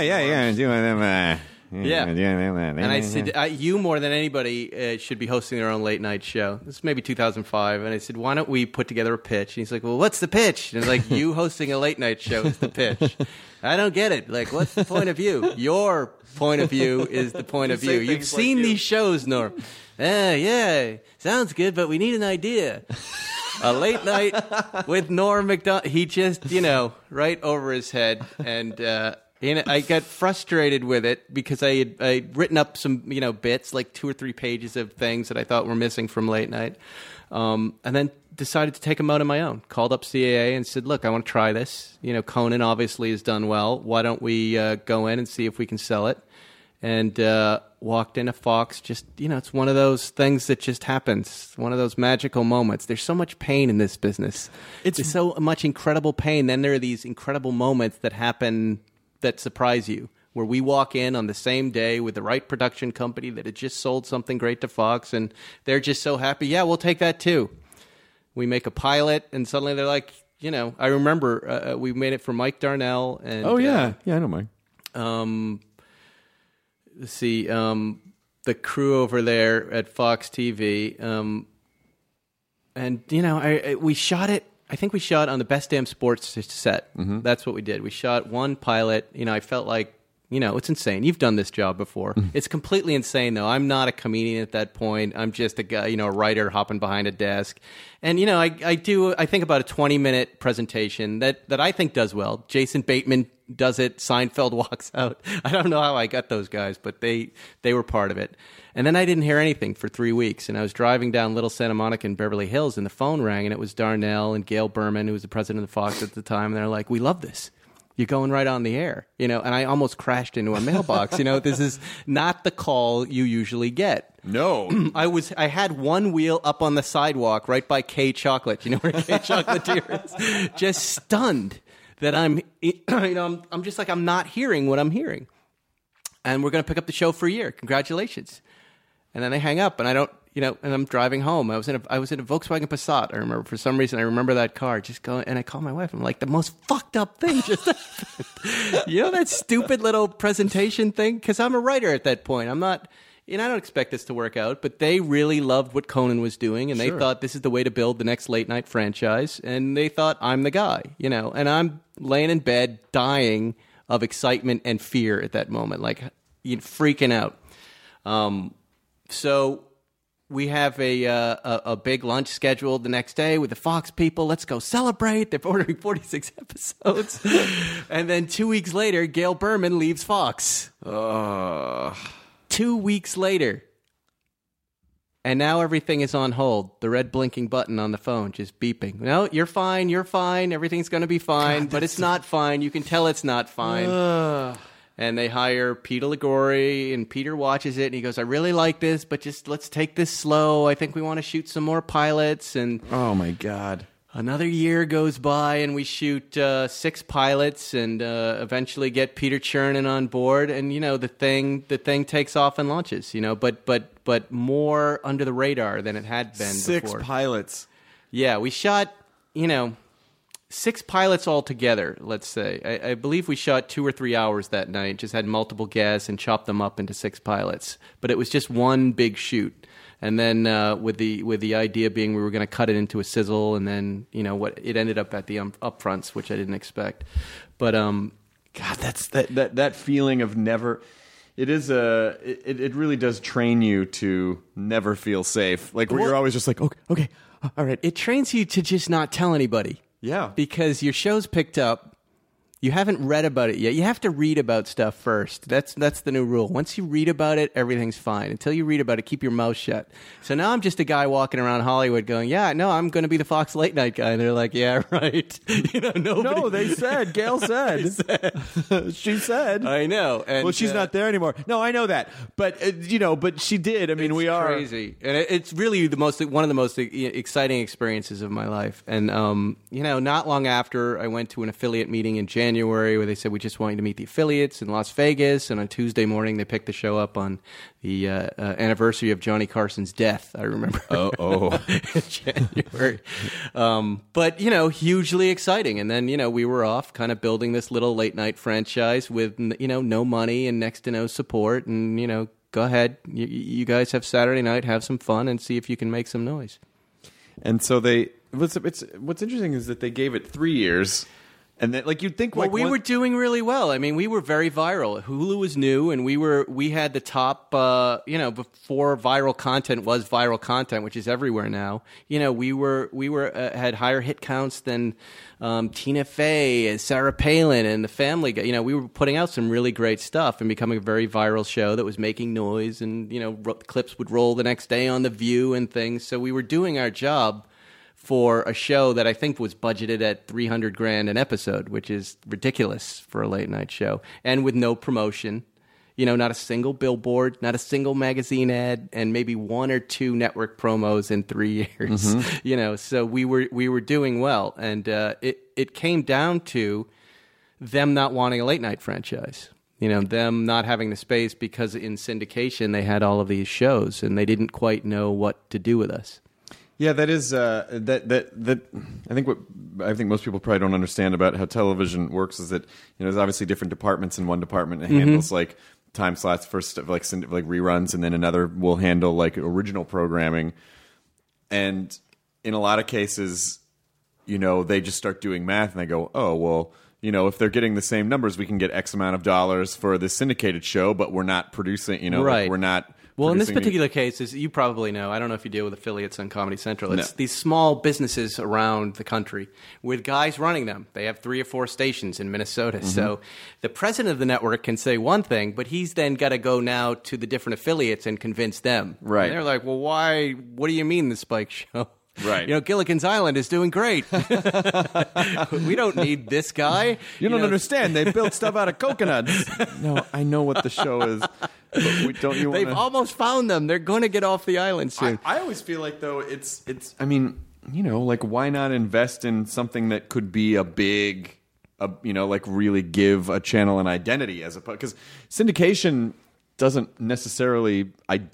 Yeah. And I said, you more than anybody should be hosting their own late night show. This is maybe 2005. And I said, why don't we put together a pitch? And he's like, well, what's the pitch? And I was like, you hosting a late night show is the pitch. I don't get it. Like, what's the point of view? Your point of view is the point of view. You've seen these shows, Norm. Yeah, sounds good, but we need an idea. A late night with Norm Macdonald. He just, right over his head. And I got frustrated with it because I had written up some, bits, like 2 or 3 pages of things that I thought were missing from late night. And then decided to take them out on my own. Called up CAA and said, look, I want to try this. Conan obviously has done well. Why don't we go in and see if we can sell it? And walked into Fox. Just, it's one of those things that just happens. One of those magical moments. There's so much pain in this business. There's so much incredible pain. Then there are these incredible moments that happen that surprise you, where we walk in on the same day with the right production company that had just sold something great to Fox, and they're just so happy. Yeah, we'll take that too. We make a pilot, and suddenly they're like, I remember we made it for Mike Darnell. And, I know Mike. Let's see, the crew over there at Fox TV, and we shot it. I think we shot on the Best Damn Sports set. Mm-hmm. That's what we did. We shot one pilot. I felt like It's insane. You've done this job before. It's completely insane, though. I'm not a comedian at that point. I'm just a guy, a writer hopping behind a desk. And, I think about a 20-minute presentation that I think does well. Jason Bateman does it. Seinfeld walks out. I don't know how I got those guys, but they were part of it. And then I didn't hear anything for 3 weeks. And I was driving down Little Santa Monica in Beverly Hills, and the phone rang, and it was Darnell and Gail Berman, who was the president of Fox at the time. And they're like, "We love this. You're going right on the air." And I almost crashed into a mailbox. This is not the call you usually get. No. I had one wheel up on the sidewalk right by K Chocolate. You know where K Chocolatier is? Just stunned that I'm just like, I'm not hearing what I'm hearing. And we're going to pick up the show for a year. Congratulations. And then I hang up, and I don't, and I'm driving home. I was in a Volkswagen Passat. I remember, for some reason, I remember that car. Just going, and I call my wife. I'm like, the most fucked up thing just happened. That stupid little presentation thing? Because I'm a writer at that point. I'm not, I don't expect this to work out, but they really loved what Conan was doing, and they thought this is the way to build the next late night franchise. And they thought I'm the guy, and I'm laying in bed dying of excitement and fear at that moment, like freaking out. So we have a big lunch scheduled the next day with the Fox people. Let's go celebrate. They're ordering 46 episodes. And then 2 weeks later, Gail Berman leaves Fox. 2 weeks later. And now everything is on hold. The red blinking button on the phone just beeping. No, you're fine. Everything's going to be fine. God, but it's not fine. You can tell it's not fine. And they hire Peter Liguori, and Peter watches it, and he goes, "I really like this, but just let's take this slow. I think we want to shoot some more pilots." And oh my God. Another year goes by, and we shoot 6 pilots, and eventually get Peter Chernin on board. And the thing takes off and launches. But more under the radar than it had been 6 before. 6 pilots. Yeah, we shot 6 pilots altogether, let's say. I believe we shot 2 or 3 hours that night, just had multiple guests and chopped them up into 6 pilots. But it was just one big shoot. And then with the idea being we were going to cut it into a sizzle, and then, what it ended up at the upfronts, which I didn't expect. But God, that's that feeling of never. It is it really does train you to never feel safe. Like where you're always just like, okay, all right. It trains you to just not tell anybody. Yeah. Because your show's picked up. You haven't read about it yet. You have to read about stuff first. That's the new rule. Once you read about it, everything's fine. Until you read about it, keep your mouth shut. So now I'm just a guy walking around Hollywood going, "Yeah, no, I'm going to be the Fox late night guy." And they're like, "Yeah, right." Nobody. No, they said. Gail said. She said. I know. And, well, she's not there anymore. No, I know that. But but she did. I mean, we are crazy, and it's really one of the most exciting experiences of my life. And not long after, I went to an affiliate meeting in January where they said, "We just want you to meet the affiliates in Las Vegas." And on Tuesday morning, they picked the show up on the anniversary of Johnny Carson's death. I remember. In January. But hugely exciting. And then we were off, kind of building this little late night franchise with no money and next to no support. And go ahead, you guys have Saturday night, have some fun, and see if you can make some noise. And so what's interesting is that they gave it 3 years. And then, you'd think, we were doing really well. I mean, we were very viral. Hulu was new, and we had the top. Before viral content was viral content, which is everywhere now. We had higher hit counts than Tina Fey and Sarah Palin and The Family Guy. We were putting out some really great stuff and becoming a very viral show that was making noise, and clips would roll the next day on The View and things. So we were doing our job for a show that I think was budgeted at $300,000 an episode, which is ridiculous for a late night show, and with no promotion. Not a single billboard, not a single magazine ad, and maybe 1 or 2 network promos in 3 years. Mm-hmm. So we were doing well, and it came down to them not wanting a late night franchise. Them not having the space because in syndication they had all of these shows, and they didn't quite know what to do with us. Yeah, that is that. I think most people probably don't understand about how television works is that there's obviously different departments. In one department, it handles time slots first of like reruns, and then another will handle original programming. And in a lot of cases, they just start doing math and they go, "Oh, well, if they're getting the same numbers, we can get X amount of dollars for this syndicated show, but we're not producing, Right. like we're not. Well, in this producing particular case, as you probably know, I don't know if you deal with affiliates on Comedy Central. It's No. these small businesses around the country with guys running them. They have 3 or 4 stations in Minnesota. Mm-hmm. So the president of the network can say one thing, but he's then got to go now to the different affiliates and convince them. Right. And they're like, well, why? What do you mean the Spike Show? Right. Gilligan's Island is doing great. We don't need this guy. You don't understand. They built stuff out of coconuts. No, I know what the show is. But don't you want They've almost found them. They're going to get off the island soon. I always feel like, though, it's. I mean, like, why not invest in something that could be a big, like really give a channel an identity as opposed, because syndication doesn't necessarily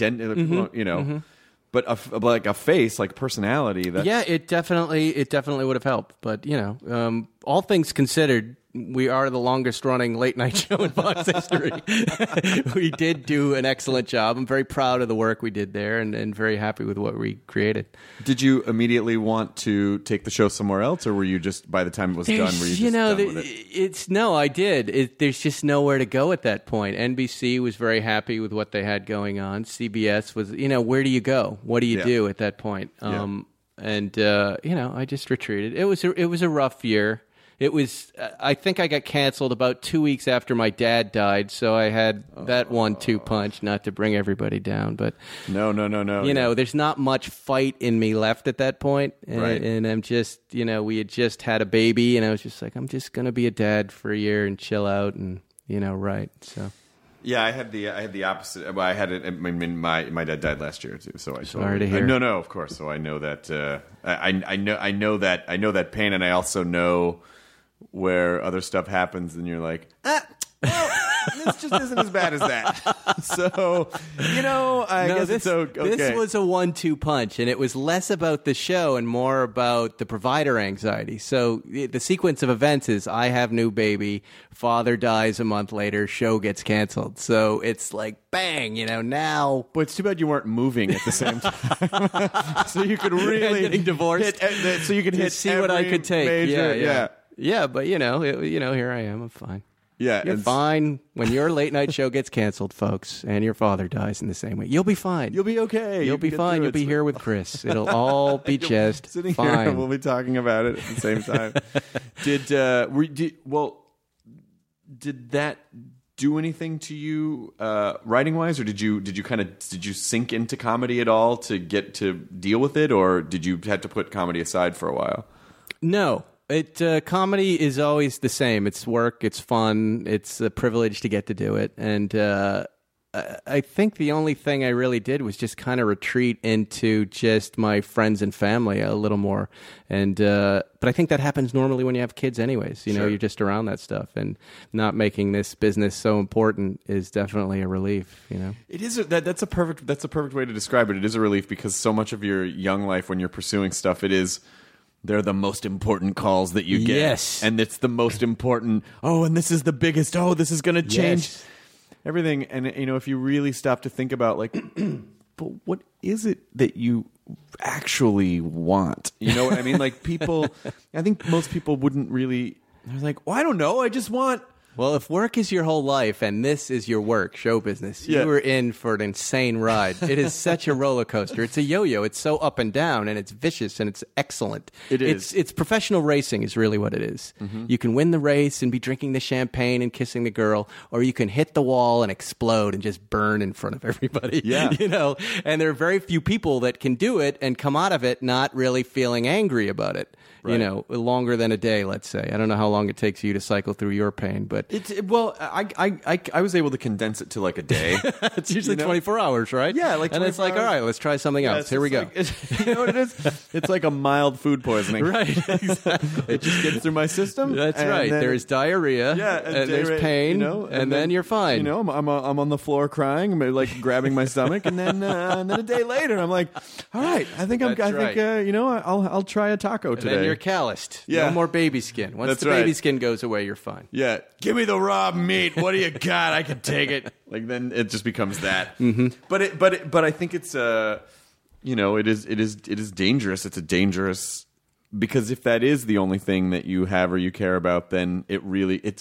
but like a face, like personality. That's... Yeah, it definitely would have helped. But all things considered, we are the longest running late night show in Fox history. We did do an excellent job. I'm very proud of the work we did there, and very happy with what we created. Did you immediately want to take the show somewhere else, or were you just, by the time it was done, were you just done with it? No, I did. There's just nowhere to go at that point. NBC was very happy with what they had going on. CBS was, where do you go? What do you do at that point? I just retreated. It was a rough year. It was. I think I got canceled about 2 weeks after my dad died, so I had that 1-2 punch. Not to bring everybody down, but no. There's not much fight in me left at that point, and, right. And I'm just, we had just had a baby, and I was just like, I'm just gonna be a dad for a year and chill out, and right. So. Yeah, I had the opposite. Well, I had it. I mean, my dad died last year too, so I sorry to hear. No, of course. So I know that. I know that pain, and I also know where other stuff happens, and you're like, well, this just isn't as bad as that. So, I guess it's okay. This was a 1-2 punch, and it was less about the show and more about the provider anxiety. So the sequence of events is I have new baby, father dies a month later, show gets canceled. So it's like, bang, now. But it's too bad you weren't moving at the same time. So you could really getting divorced. So you could see what I could take. Major, yeah, but here I am. I'm fine. Yeah, you're fine when your late night show gets canceled, folks, and your father dies in the same way. You'll be fine. You'll be okay. You'll be fine. You'll be here with Chris. It'll all be just sitting fine. Here, we'll be talking about it at the same time. Did that do anything to you writing wise, or did you sink into comedy at all to get to deal with it, or did you have to put comedy aside for a while? No. Comedy is always the same. It's work. It's fun. It's a privilege to get to do it. And I think the only thing I really did was just kind of retreat into just my friends and family a little more. And but I think that happens normally when you have kids, anyways. Sure. You're just around that stuff, and not making this business so important is definitely a relief. It is. That's a perfect way to describe it. It is a relief because so much of your young life, when you're pursuing stuff, they're the most important calls that you get. Yes. And it's the most important, and this is the biggest, this is going to change everything. And, if you really stop to think about, like, but what is it that you actually want? You know what I mean? Like, I think most people wouldn't really, they're like, I don't know, I just want... Well, if work is your whole life and this is your work, show business, you are in for an insane ride. It is such a roller coaster. It's a yo-yo. It's so up and down, and it's vicious, and it's excellent. It is. It's professional racing is really what it is. Mm-hmm. You can win the race and be drinking the champagne and kissing the girl, or you can hit the wall and explode and just burn in front of everybody. Yeah. And there are very few people that can do it and come out of it not really feeling angry about it. Right. Longer than a day, let's say. I don't know how long it takes you to cycle through your pain, but I was able to condense it to like a day. It's usually 24 hours, right? Yeah, like 24 and it's like, hours. all right, let's try something else. Here we go. You know what it is? It's like a mild food poisoning. Right, exactly. It just gets through my system. That's right. There's diarrhea, and there's pain, and then you're fine. I'm on the floor crying, like grabbing my stomach, and then a day later, I'm like, all right, I think I'll try a taco today. And then you're calloused. Yeah. No more baby skin. Once That's the baby right. skin goes away, you're fine. Yeah. Give me the raw meat. What do you got? I can take it. Like then it just becomes that. Mm-hmm. But I think it's it is dangerous. It's a dangerous because if that is the only thing that you have or you care about, then it's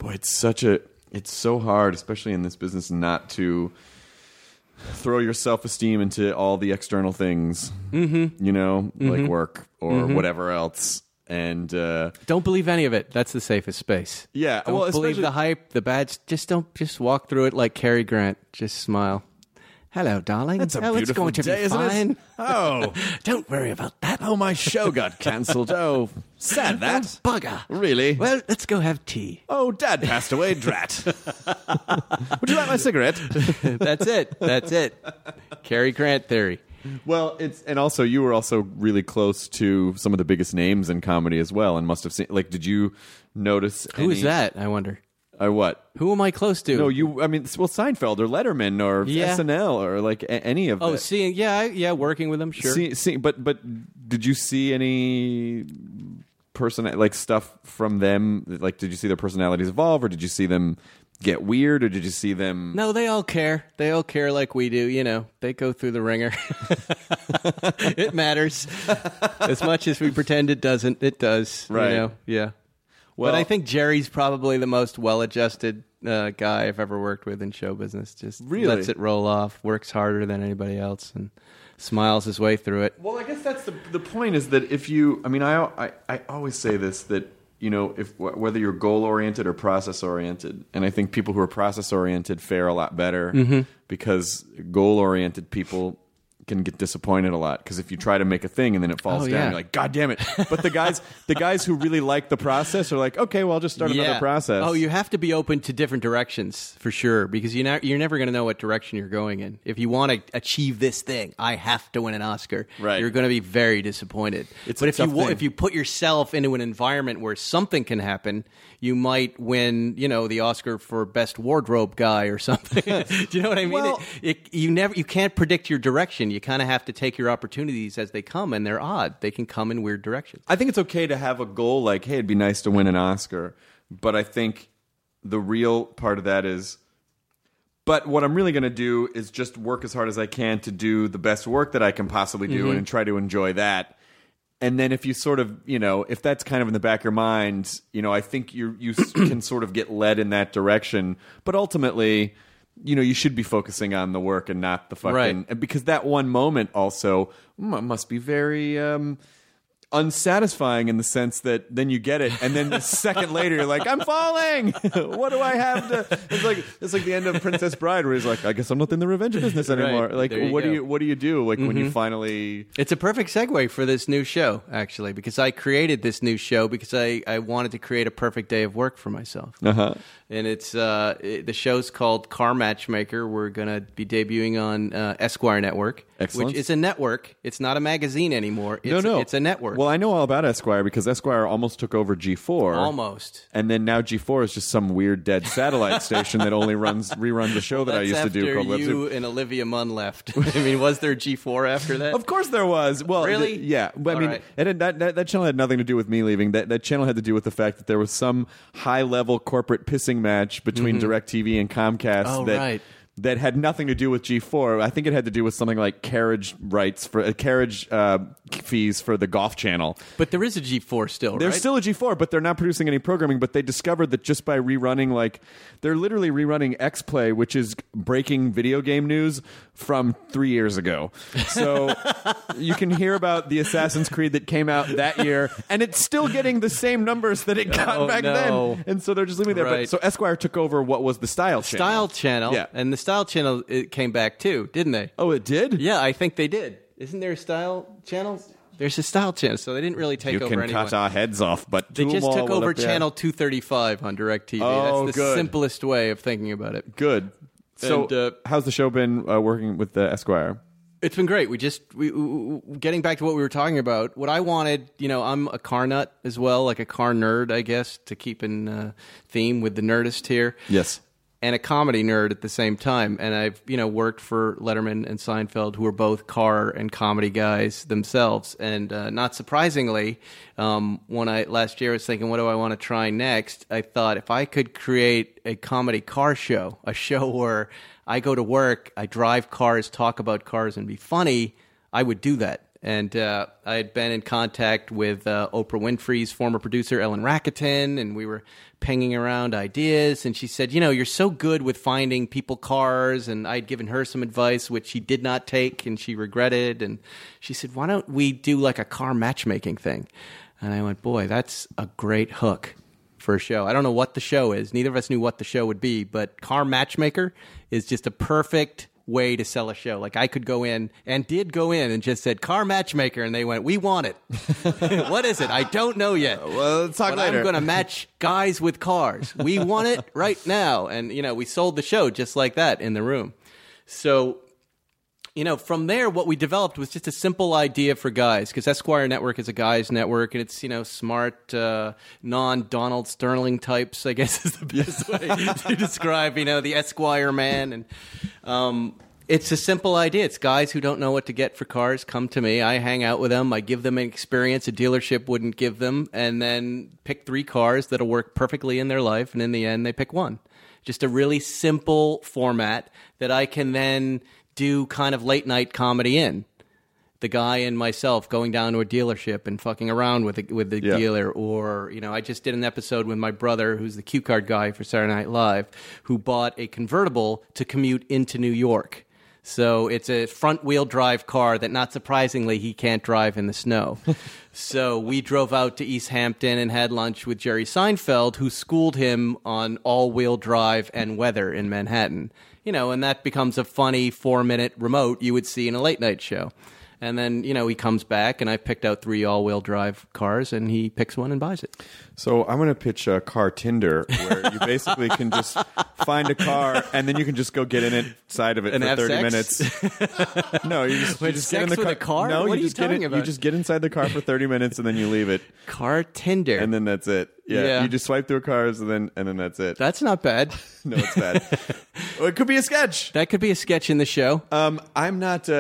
so hard, especially in this business, not to throw your self-esteem into all the external things, like work or whatever else. And don't believe any of it. That's the safest space. Yeah, don't believe the hype, the bad. Just walk through it like Cary Grant. Just smile. Hello, darling. It's a beautiful it's going day, to be fine. Oh, Don't worry about that. oh, my show got cancelled. Oh, sad that. Oh, bugger. Really? Well, let's go have tea. Oh, Dad passed away. Drat. Would you like my cigarette? That's it. Cary Grant theory. Well, and also you were also really close to some of the biggest names in comedy as well, and must have seen. Like, did you notice? Who is that? I wonder. What? Who am I close to? No, you. I mean, well, Seinfeld or Letterman or SNL or like any of. Seeing, working with them, sure. But did you see any like stuff from them? Like, did you see their personalities evolve, or did you see them get weird, or did you see them? No, they all care. They all care like we do. You know, they go through the ringer. It matters as much as we pretend it doesn't. It does. Right. You know? Yeah. Well, but I think Jerry's probably the most well-adjusted guy I've ever worked with in show business. Just really lets it roll off, works harder than anybody else, and smiles his way through it. Well, I guess that's the point is that if you, I mean, I always say this, that, you know, whether you're goal-oriented or process-oriented, and I think people who are process-oriented fare a lot better because goal-oriented people can get disappointed a lot, because if you try to make a thing and then it falls down, you're like, God damn it. But the guys who really like the process are like, okay, well, I'll just start another process. Oh, you have to be open to different directions for sure, because you're never going to know what direction you're going in. If you want to achieve this thing, I have to win an Oscar. Right. You're going to be very disappointed. But if you put yourself into an environment where something can happen, you might win, the Oscar for best wardrobe guy or something. Do you know what I mean? Well, you can't predict your direction. You kind of have to take your opportunities as they come, and they're odd. They can come in weird directions. I think it's okay to have a goal like, hey, it'd be nice to win an Oscar. But I think the real part of that is, but what I'm really going to do is just work as hard as I can to do the best work that I can possibly do and try to enjoy that. And then if you sort of, if that's kind of in the back of your mind, I think you can sort of get led in that direction. But ultimately, you should be focusing on the work and not the fucking... Right. Because that one moment also must be very unsatisfying in the sense that then you get it, and then a second later you're like, I'm falling! What do I have to... It's like the end of Princess Bride, where he's like, I guess I'm not in the revenge business anymore. Right. Like, what do you do when you finally... It's a perfect segue for this new show, actually, because I created this new show because I wanted to create a perfect day of work for myself. Uh-huh. And it's the show's called Car Matchmaker. We're going to be debuting on Esquire Network. Excellent. Which is a network. It's not a magazine anymore. It's a network. Well, I know all about Esquire because Esquire almost took over G4. Almost. And then now G4 is just some weird dead satellite station that only reruns a show that I used to do called That's after you and Olivia Munn left. I mean, was there G4 after that? Of course there was. Well, really? Yeah. But I mean, right. that channel had nothing to do with me leaving. That channel had to do with the fact that there was some high-level corporate pissing match between DirecTV and Comcast that had nothing to do with G4. I think it had to do with something like carriage fees for the Golf Channel. But there is a G4 still, right? There's still a G4, but they're not producing any programming. But they discovered that just by rerunning, they're literally rerunning X-Play, which is breaking video game news from 3 years ago. So you can hear about the Assassin's Creed that came out that year, and it's still getting the same numbers that it got back then. And so they're just leaving it there. Right. But, so Esquire took over what was the Style Channel. Style Channel. Yeah. And the Style Channel, it came back too, didn't they? Oh, it did? Yeah, I think they did. Isn't there a Style Channel? There's a Style Channel, so they didn't really take over anyone. You can cut our heads off, but they just took over Channel 235 on DirecTV. Oh, that's the simplest way of thinking about it. Good. So, how's the show been working with Esquire? It's been great. We getting back to what we were talking about. What I wanted, I'm a car nut as well, like a car nerd, I guess, to keep in theme with the Nerdist here. Yes. And a comedy nerd at the same time. And I've, worked for Letterman and Seinfeld, who are both car and comedy guys themselves. And not surprisingly, when last year I was thinking, what do I want to try next? I thought if I could create a comedy car show, a show where I go to work, I drive cars, talk about cars, and be funny, I would do that. And I had been in contact with Oprah Winfrey's former producer, Ellen Rakuten, and we were pinging around ideas. And she said, you're so good with finding people cars. And I'd given her some advice, which she did not take, and she regretted. And she said, why don't we do like a car matchmaking thing? And I went, boy, that's a great hook for a show. I don't know what the show is. Neither of us knew what the show would be, but Car Matchmaker is just a perfect way to sell a show. Like, I could go in and did go in and just said Car Matchmaker, and they went, we want it. What is it? I don't know yet. Well, let's talk later. I'm going to match guys with cars. We want it right now. And, we sold the show just like that in the room. So, from there, what we developed was just a simple idea for guys, because Esquire Network is a guys network, and it's, smart, non-Donald Sterling types, I guess is the best way to describe, the Esquire man. And it's a simple idea. It's guys who don't know what to get for cars come to me. I hang out with them. I give them an experience a dealership wouldn't give them, and then pick 3 cars that'll work perfectly in their life, and in the end, they pick one. Just a really simple format that I can then do kind of late night comedy in. The guy and myself going down to a dealership and fucking around with the dealer. Or, I just did an episode with my brother, who's the cue card guy for Saturday Night Live, who bought a convertible to commute into New York. So it's a front-wheel drive car that, not surprisingly, he can't drive in the snow. So we drove out to East Hampton and had lunch with Jerry Seinfeld, who schooled him on all-wheel drive and weather in Manhattan. And that becomes a funny 4-minute remote you would see in a late-night show. And then, he comes back, and I picked out 3 all-wheel drive cars, and he picks one and buys it. So I'm going to pitch a car Tinder, where you basically can just find a car, and then you can just go get inside of it and for 30 sex? minutes. No, you just get in the car. With a car? No, what are you talking about? You just get inside the car for 30 minutes, and then you leave it. Car Tinder. And then that's it. Yeah. You just swipe through cars, and then that's it. That's not bad. No, it's bad. Well, it could be a sketch. That could be a sketch in the show. I'm not.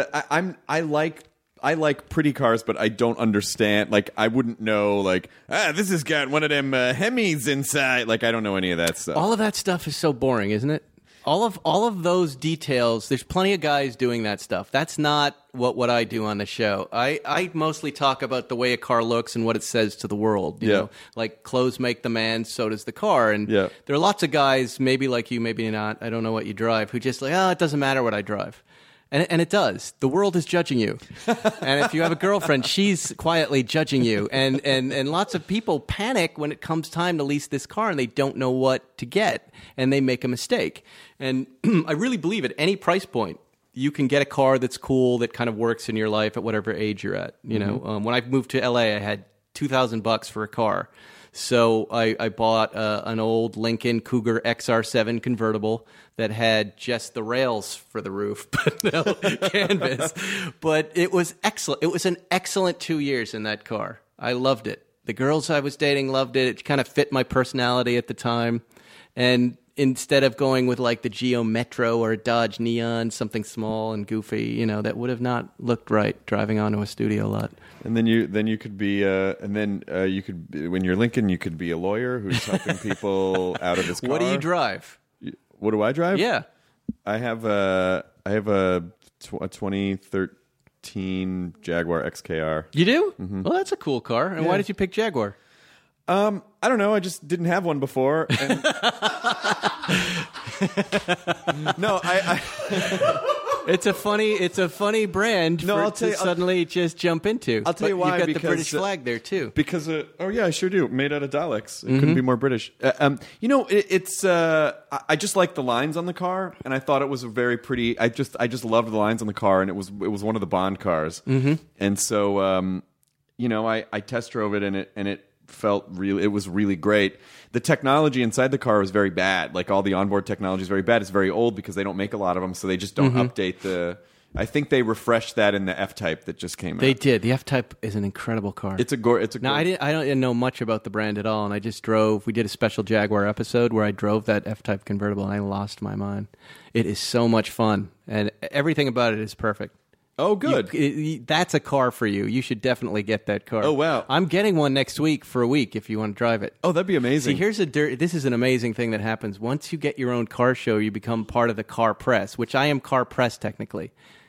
I like pretty cars, but I don't understand. Like, I wouldn't know. Like, this has got one of them Hemis inside. Like, I don't know any of that stuff. All of that stuff is so boring, isn't it? All of those details. There's plenty of guys doing that stuff. That's not what I do on the show. I mostly talk about the way a car looks and what it says to the world. You know, like clothes make the man, so does the car. And there are lots of guys, maybe like you, maybe not. I don't know what you drive. Who just like, it doesn't matter what I drive. And it does. The world is judging you. And if you have a girlfriend, she's quietly judging you. And lots of people panic when it comes time to lease this car and they don't know what to get. And they make a mistake. And I really believe at any price point, you can get a car that's cool, that kind of works in your life at whatever age you're at. You know, when I moved to LA, I had $2,000 for a car. So I bought an old Lincoln Cougar XR7 convertible that had just the rails for the roof, but no canvas. But it was excellent. It was an excellent 2 years in that car. I loved it. The girls I was dating loved it. It kind of fit my personality at the time. And instead of going with like the Geo Metro or a Dodge Neon, something small and goofy, you know, that would have not looked right driving onto a studio lot. And then you could be you could be, when you're Lincoln, you could be a lawyer who's helping people out of his car. What do you drive? What do I drive? Yeah, I have a 2013 Jaguar XKR. You do? Mm-hmm. Well, that's a cool car. And why did you pick Jaguar? I don't know. I just didn't have one before. And no, It's a funny brand. Suddenly just jump into. I'll tell you why. You've got the British flag there too. Because I sure do. Made out of Daleks. It couldn't be more British. It's. I just like the lines on the car, and I thought it was a very pretty. I just loved the lines on the car, and it was one of the Bond cars. Mm-hmm. And so, I test drove it, and it felt real. It was really great. The technology inside the car was very bad. Like all the onboard technology is very bad. It's very old because they don't make a lot of them, so they just don't update the. I think they refreshed that in the F-Type that just came out. They did. The F-Type is an incredible car. Now I didn't know much about the brand at all, and I just drove. We did a special Jaguar episode where I drove that F-Type convertible, and I lost my mind. It is so much fun, and everything about it is perfect. Oh, good. That's a car for you. You should definitely get that car. Oh, wow. I'm getting one next week for a week if you want to drive it. Oh, that'd be amazing. See, this is an amazing thing that happens. Once you get your own car show, you become part of the car press, which I am car press technically.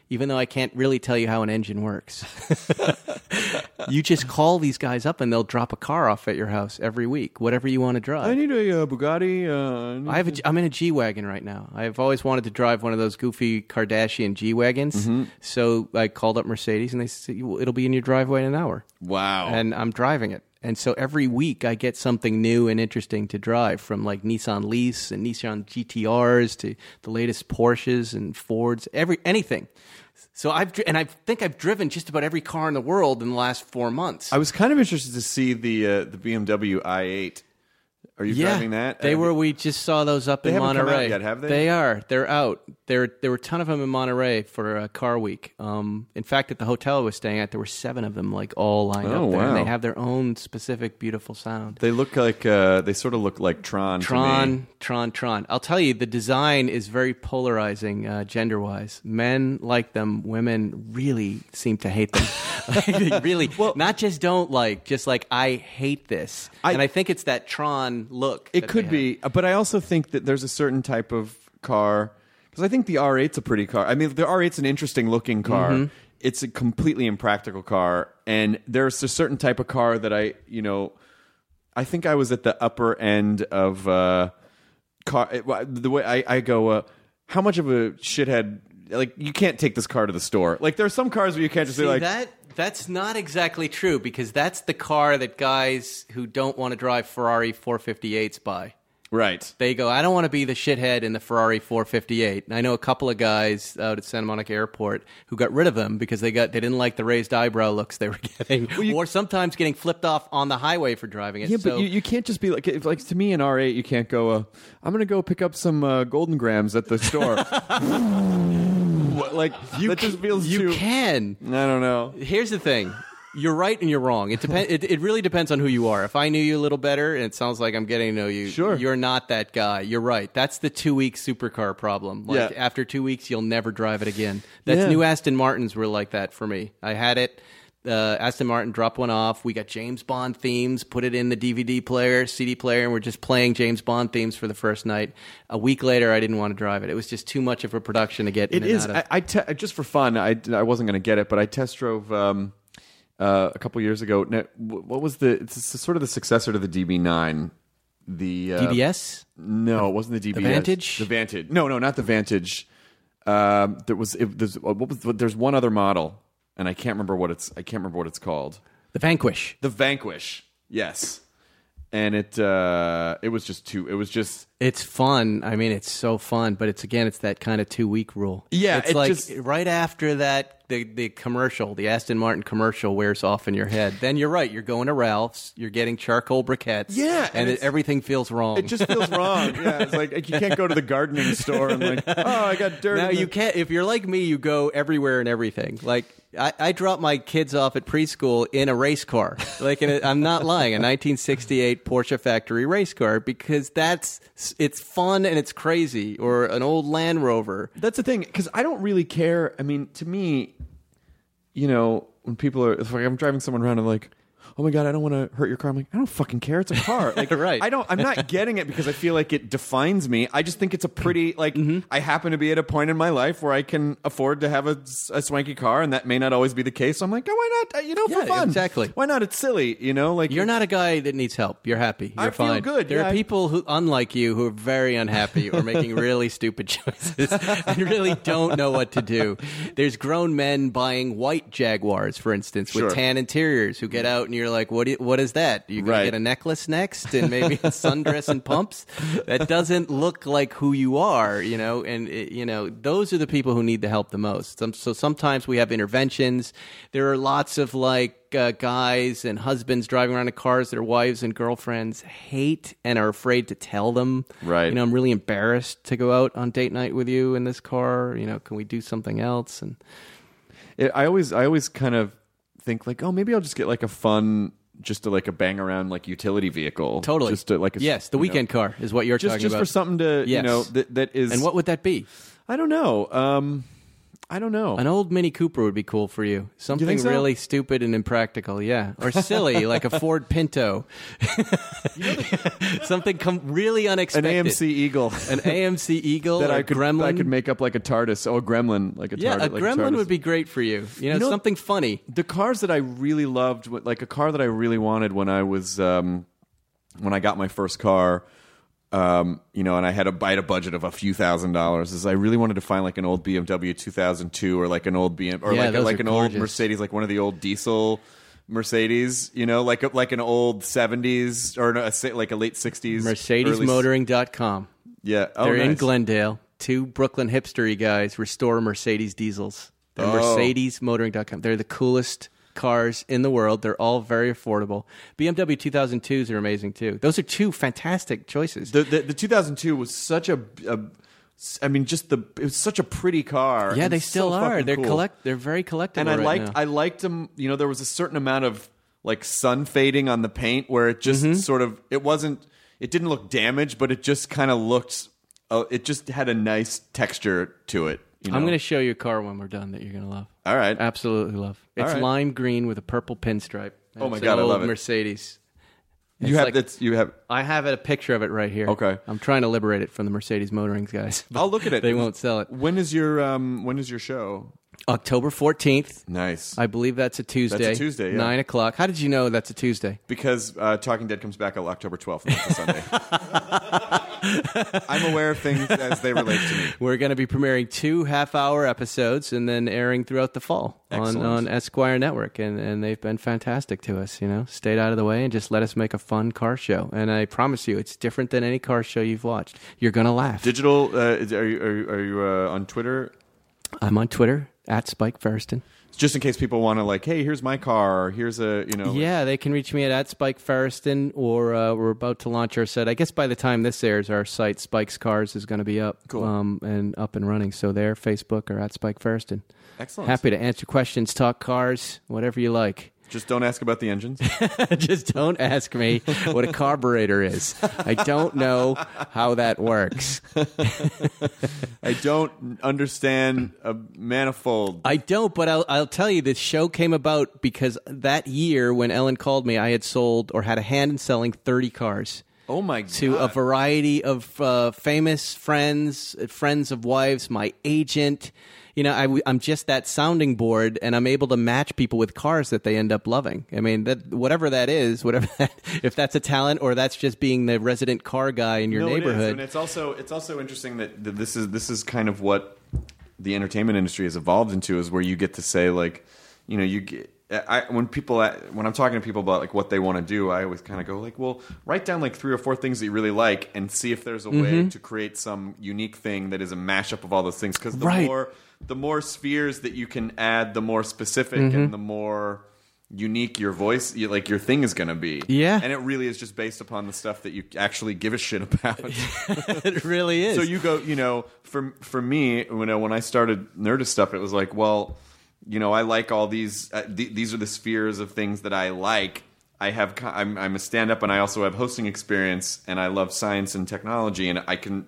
even though I can't really tell you how an engine works. You just call these guys up and they'll drop a car off at your house every week, whatever you want to drive. I need a Bugatti. I'm in a G-Wagon right now. I've always wanted to drive one of those goofy Kardashian G-Wagons. So I called up Mercedes and they said, it'll be in your driveway in an hour. Wow. And I'm driving it. And so every week I get something new and interesting to drive, from like Nissan Leafs and Nissan GTRs to the latest Porsches and Fords, anything. So I think I've driven just about every car in the world in the last 4 months. I was kind of interested to see the BMW i8. Are you driving that? We just saw those up in Monterey. They haven't come out yet, have they? They are. They're out. There were a ton of them in Monterey for a car week. In fact, at the hotel I was staying at, there were 7 of them, like all lined up there. Wow. And they have their own specific, beautiful sound. They look like they sort of look like Tron. Tron. I'll tell you, the design is very polarizing gender-wise. Men like them. Women really seem to hate them. Really, not just don't like, just like, I hate this. And I think it's that Tron look. It could be, but I also think that there's a certain type of car, because I think the R8's a pretty car. I mean, the R8's an interesting looking car. It's a completely impractical car, and there's a certain type of car that I think I was at the upper end of car. The way I go, how much of a shithead? Like, you can't take this car to the store. Like, there are some cars where you can't just be like That's not exactly true, because that's the car that guys who don't want to drive Ferrari 458s buy. Right. They go, I don't want to be the shithead in the Ferrari 458. And I know a couple of guys out at Santa Monica Airport who got rid of them because they didn't like the raised eyebrow looks they were getting, or sometimes getting flipped off on the highway for driving it. Yeah, but you can't just be like to me in R8, you can't go, I'm going to go pick up some Golden Grams at the store. That just feels you too... can. I don't know. Here's the thing. You're right and you're wrong. It really depends on who you are. If I knew you a little better, and it sounds like I'm getting to know you, sure, you're not that guy. You're right. That's the 2-week supercar problem. Like, after 2 weeks, you'll never drive it again. New Aston Martins were like that for me. I had it. Aston Martin dropped one off. We got James Bond themes, put it in the DVD player, CD player, and we're just playing James Bond themes for the first night. A week later, I didn't want to drive it. It was just too much of a production to get in and out of. Just for fun, I wasn't going to get it, but I test drove a couple years ago. What was it's sort of the successor to the DB9? The DBS? No, it wasn't the DBS. The Vantage? The Vantage. No, not the Vantage. There's one other model, and I can't remember what it's called. The Vanquish. The Vanquish. Yes. And it was just too. It was just. It's fun. I mean, it's so fun, but it's that kind of 2-week rule. Yeah, it's like right after that, the commercial, the Aston Martin commercial wears off in your head. Then you're right. You're going to Ralph's. You're getting charcoal briquettes. Yeah, and everything feels wrong. It just feels wrong. Yeah, it's like you can't go to the gardening store and like, oh, I got dirt. Now you can't. If you're like me, you go everywhere and everything. Like I dropped my kids off at preschool in a race car. Like I'm not lying, a 1968 Porsche factory race car, because it's fun and it's crazy, or an old Land Rover. That's the thing, because I don't really care. I mean, to me, when people are, it's like I'm driving someone around and like, oh my God, I don't want to hurt your car. I'm like, I don't fucking care. It's a car. Like, right. I'm not getting it because I feel like it defines me. I just think it's a pretty, like, I happen to be at a point in my life where I can afford to have a swanky car, and that may not always be the case. So I'm like, oh, why not? For fun. Exactly. Why not? It's silly, like. You're not a guy that needs help. You're happy. You're fine. I feel good. There are people who, unlike you, who are very unhappy or making really stupid choices and really don't know what to do. There's grown men buying white Jaguars, for instance, with tan interiors, who get out and you're like, what is that? You gonna get a necklace next and maybe a sundress and pumps? That doesn't look like who you are, and those are the people who need the help the most. So sometimes we have interventions. There are lots of guys and husbands driving around in cars that their wives and girlfriends hate and are afraid to tell them. Right. I'm really embarrassed to go out on date night with you in this car. Can we do something else? And I always kind of think like, oh, maybe I'll just get like a fun, just to like a bang around like utility vehicle. Totally. Just to like the weekend car is what you're talking about. Just for something to, that is. And what would that be? I don't know. I don't know. An old Mini Cooper would be cool for you. Something think so? really stupid and impractical, yeah. Or silly, like a Ford Pinto. Something really An unexpected. AMC Eagle. An AMC Eagle that or I could Gremlin. I could make up like a TARDIS. Oh, a Gremlin, like a yeah, TARDIS. a Gremlin would be great for you. You know, something funny. The cars that I really loved, like a car that I really wanted when I was when I got my first car. You know, and I had a budget of a few $1,000s. Is I really wanted to find like an old BMW 2002 or like an old BM or like an old Mercedes, like one of the old diesel Mercedes. You know, like an old 70s or like a late 60s. MercedesMotoring.com. Yeah, They're in nice. Glendale. Two Brooklyn hipstery guys restore Mercedes diesels. They're MercedesMotoring.com. They're the coolest cars in the world. They're all very affordable. BMW 2002s are amazing too. Those are two fantastic choices. The 2002 was such it was such a pretty car. Yeah, and they still so are. fucking They're cool. They're very collectible. And I liked them. You know, there was a certain amount of like sun fading on the paint where it just sort of it didn't look damaged, but it just kind of looked. It just had a nice texture to it. You know? I'm going to show you a car when we're done that you're going to love. All right. Absolutely love. It's right. lime green with a purple pinstripe. Oh my It's God, an I love old it. Mercedes. You have. I have a picture of it right here. Okay. I'm trying to liberate it from the Mercedes Motoring guys. I'll look at it. They won't sell it. When is your show? October 14th. Nice. I believe that's a Tuesday. That's a Tuesday, yeah. 9 o'clock. How did you know that's a Tuesday? Because Talking Dead comes back on October 12th, and that's a Sunday. I'm aware of things as they relate to me. We're going to be premiering 2 half-hour episodes and then airing throughout the fall on Esquire Network. And they've been fantastic to us, you know. Stayed out of the way and just let us make a fun car show. And I promise you, it's different than any car show you've watched. You're going to laugh. Digital, are you on Twitter? I'm on Twitter, @Spike Ferriston. Just in case people want to like, hey, here's my car, or here's a, you know. Yeah, they can reach me at Spike Ferriston, or we're about to launch our site. I guess by the time this airs, our site, Spike's Cars, is going to be up. Cool. And up and running. So there, Facebook or @Spike Ferriston. Excellent. Happy to answer questions, talk cars, whatever you like. Just don't ask about the engines. Just don't ask me what a carburetor is. I don't know how that works. I don't understand a manifold. I don't, but I'll tell you, this show came about because that year when Ellen called me, I had sold or had a hand in selling 30 cars. Oh my God. To a variety of famous friends of wives, my agent. You know, I'm just that sounding board, and I'm able to match people with cars that they end up loving. I mean, whatever that is, if that's a talent or that's just being the resident car guy in your neighborhood. And it's also interesting that this is kind of what the entertainment industry has evolved into, is where you get to say, like, you know, you get. When I'm talking to people about like what they want to do, I always kind of go like, well, write down like 3 or 4 things that you really like, and see if there's a way to create some unique thing that is a mashup of all those things. Because the more spheres that you can add, the more specific and the more unique your voice, your thing is going to be. Yeah, and it really is just based upon the stuff that you actually give a shit about. It really is. So you go, you know, for me, when I started Nerdist stuff, it was like, well, you know, I like all these. These are the spheres of things that I like. I'm a stand-up, and I also have hosting experience, and I love science and technology, and I can,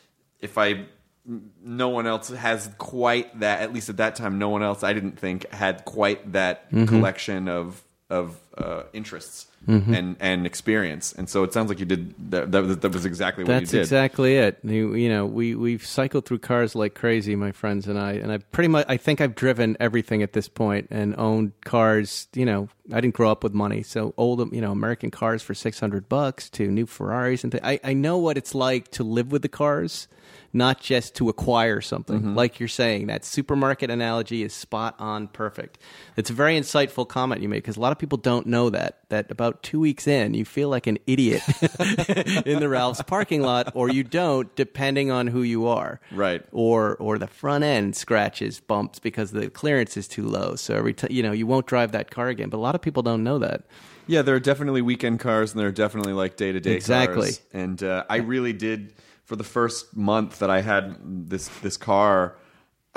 no one else has quite that. At least at that time, no one else, I didn't think, had quite that collection of interests and experience. And so it sounds like you did that was exactly what you did. That's exactly it. You know, we've cycled through cars like crazy, my friends and I pretty much, I think I've driven everything at this point and owned cars. You know, I didn't grow up with money, so old, you know, American cars for $600 to new Ferraris and I know what it's like to live with the cars, not just to acquire something. Like you're saying, that supermarket analogy is spot on perfect. It's a very insightful comment you make, because a lot of people don't know that about 2 weeks in, you feel like an idiot in the Ralph's parking lot, or you don't, depending on who you are. Right. Or the front end scratches, bumps because the clearance is too low. So every time, you know, you won't drive that car again. But a lot of people don't know that. Yeah, there are definitely weekend cars, and there are definitely like day-to-day Exactly. cars. And I really did, for the first month that I had this car,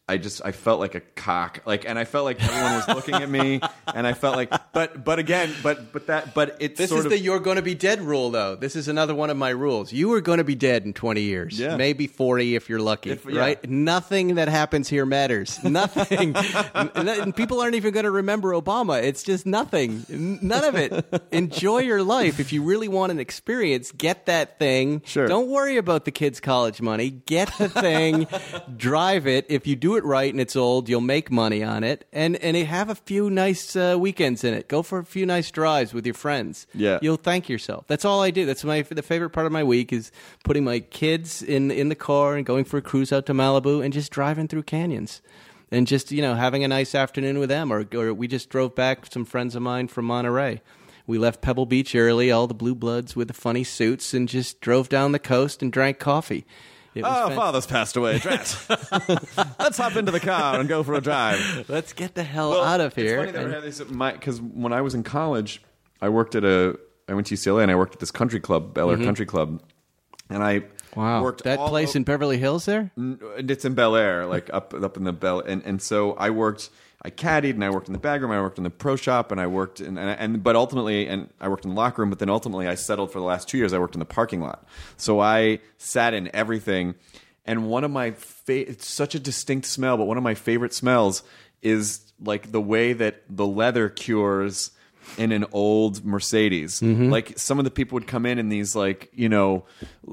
I felt like a cock, and I felt like everyone was looking at me, and I felt like, but it's this sort is of the "you're going to be dead" rule, though. This is another one of my rules. You are going to be dead in 20 years, maybe 40 if you're lucky, right? Nothing that happens here matters. Nothing. And people aren't even going to remember Obama. It's just nothing. None of it. Enjoy your life. If you really want an experience, get that thing. Sure. Don't worry about the kids' college money. Get the thing. Drive it. If you do it right and it's old, you'll make money on it, and have a few nice weekends in it. Go for a few nice drives with your friends. Yeah, you'll thank yourself. That's all I do. That's the favorite part of my week is putting my kids in the car and going for a cruise out to Malibu and just driving through canyons and just having a nice afternoon with them. Or we just drove back some friends of mine from Monterey. We left Pebble Beach early, all the blue bloods with the funny suits, and just drove down the coast and drank coffee. Father's passed away. Let's hop into the car and go for a drive. Let's get the hell out of here. It's funny that because when I was in college, I went to UCLA and I worked at this country club, Bel Air Country Club, and I worked that place in Beverly Hills there. It's in Bel Air, like up in the Bel, and so I worked. I caddied and I worked in the bag room. I worked in the pro shop and I worked but ultimately I worked in the locker room. But then ultimately I settled for the last 2 years. I worked in the parking lot. So I sat in everything. And one of my it's such a distinct smell, but one of my favorite smells is like the way that the leather cures in an old Mercedes. Like some of the people would come in these like late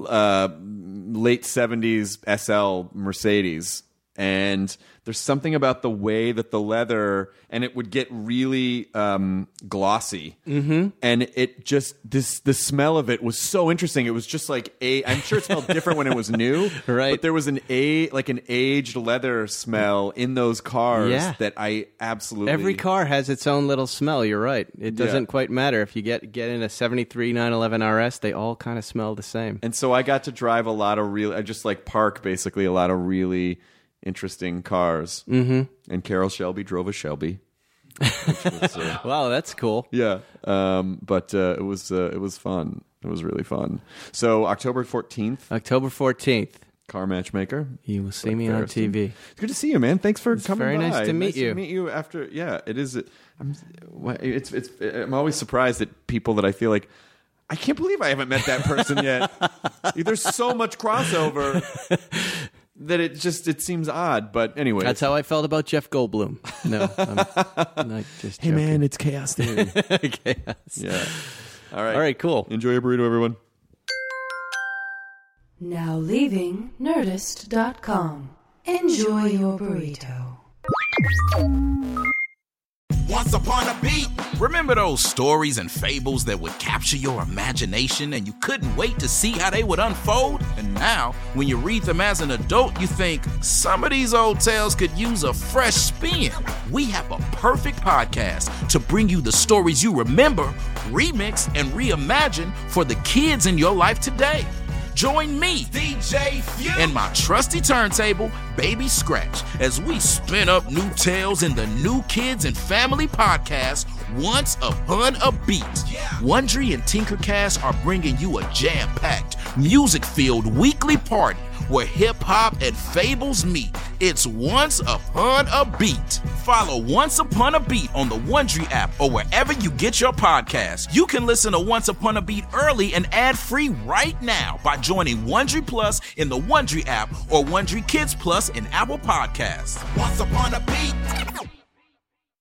70s SL Mercedes. And there's something about the way that the leather, and it would get really glossy, and it just the smell of it was so interesting. It was just like I'm sure it smelled different when it was new, right? But there was an aged leather smell in those cars that I absolutely. Every car has its own little smell. You're right. It doesn't quite matter if you get in a 73 911 RS. They all kind of smell the same. And so I got to drive a lot of I just like park basically a lot of really interesting cars. And Carol Shelby drove a Shelby. Was, wow, that's cool. Yeah, but it was fun. It was really fun. So October 14th, Car Matchmaker. You will see me on TV. It's good to see you, man. Thanks for coming by. Very nice to meet you. To meet you after. Yeah, it is. I'm always surprised at people that I feel like I can't believe I haven't met that person yet. There's so much crossover. That it seems odd, but anyway. That's how I felt about Jeff Goldblum. No, I'm not just joking. Hey man, it's Chaos Theory. Chaos. Yeah. All right, cool. Enjoy your burrito, everyone. Now leaving Nerdist.com. Enjoy your burrito. Once upon a beat. Remember those stories and fables that would capture your imagination and you couldn't wait to see how they would unfold? And now, when you read them as an adult, you think some of these old tales could use a fresh spin. We have a perfect podcast to bring you the stories you remember, remix, and reimagine for the kids in your life today. Join me, DJ Few, and my trusty turntable, Baby Scratch, as we spin up new tales in the New Kids and Family podcast, Once Upon a Beat. Wondery and Tinkercast are bringing you a jam-packed, music-filled weekly party where hip-hop and fables meet. It's Once Upon a Beat. Follow Once Upon a Beat on the Wondery app or wherever you get your podcasts. You can listen to Once Upon a Beat early and ad-free right now by joining Wondery Plus in the Wondery app or Wondery Kids Plus in Apple Podcasts. Once Upon a Beat.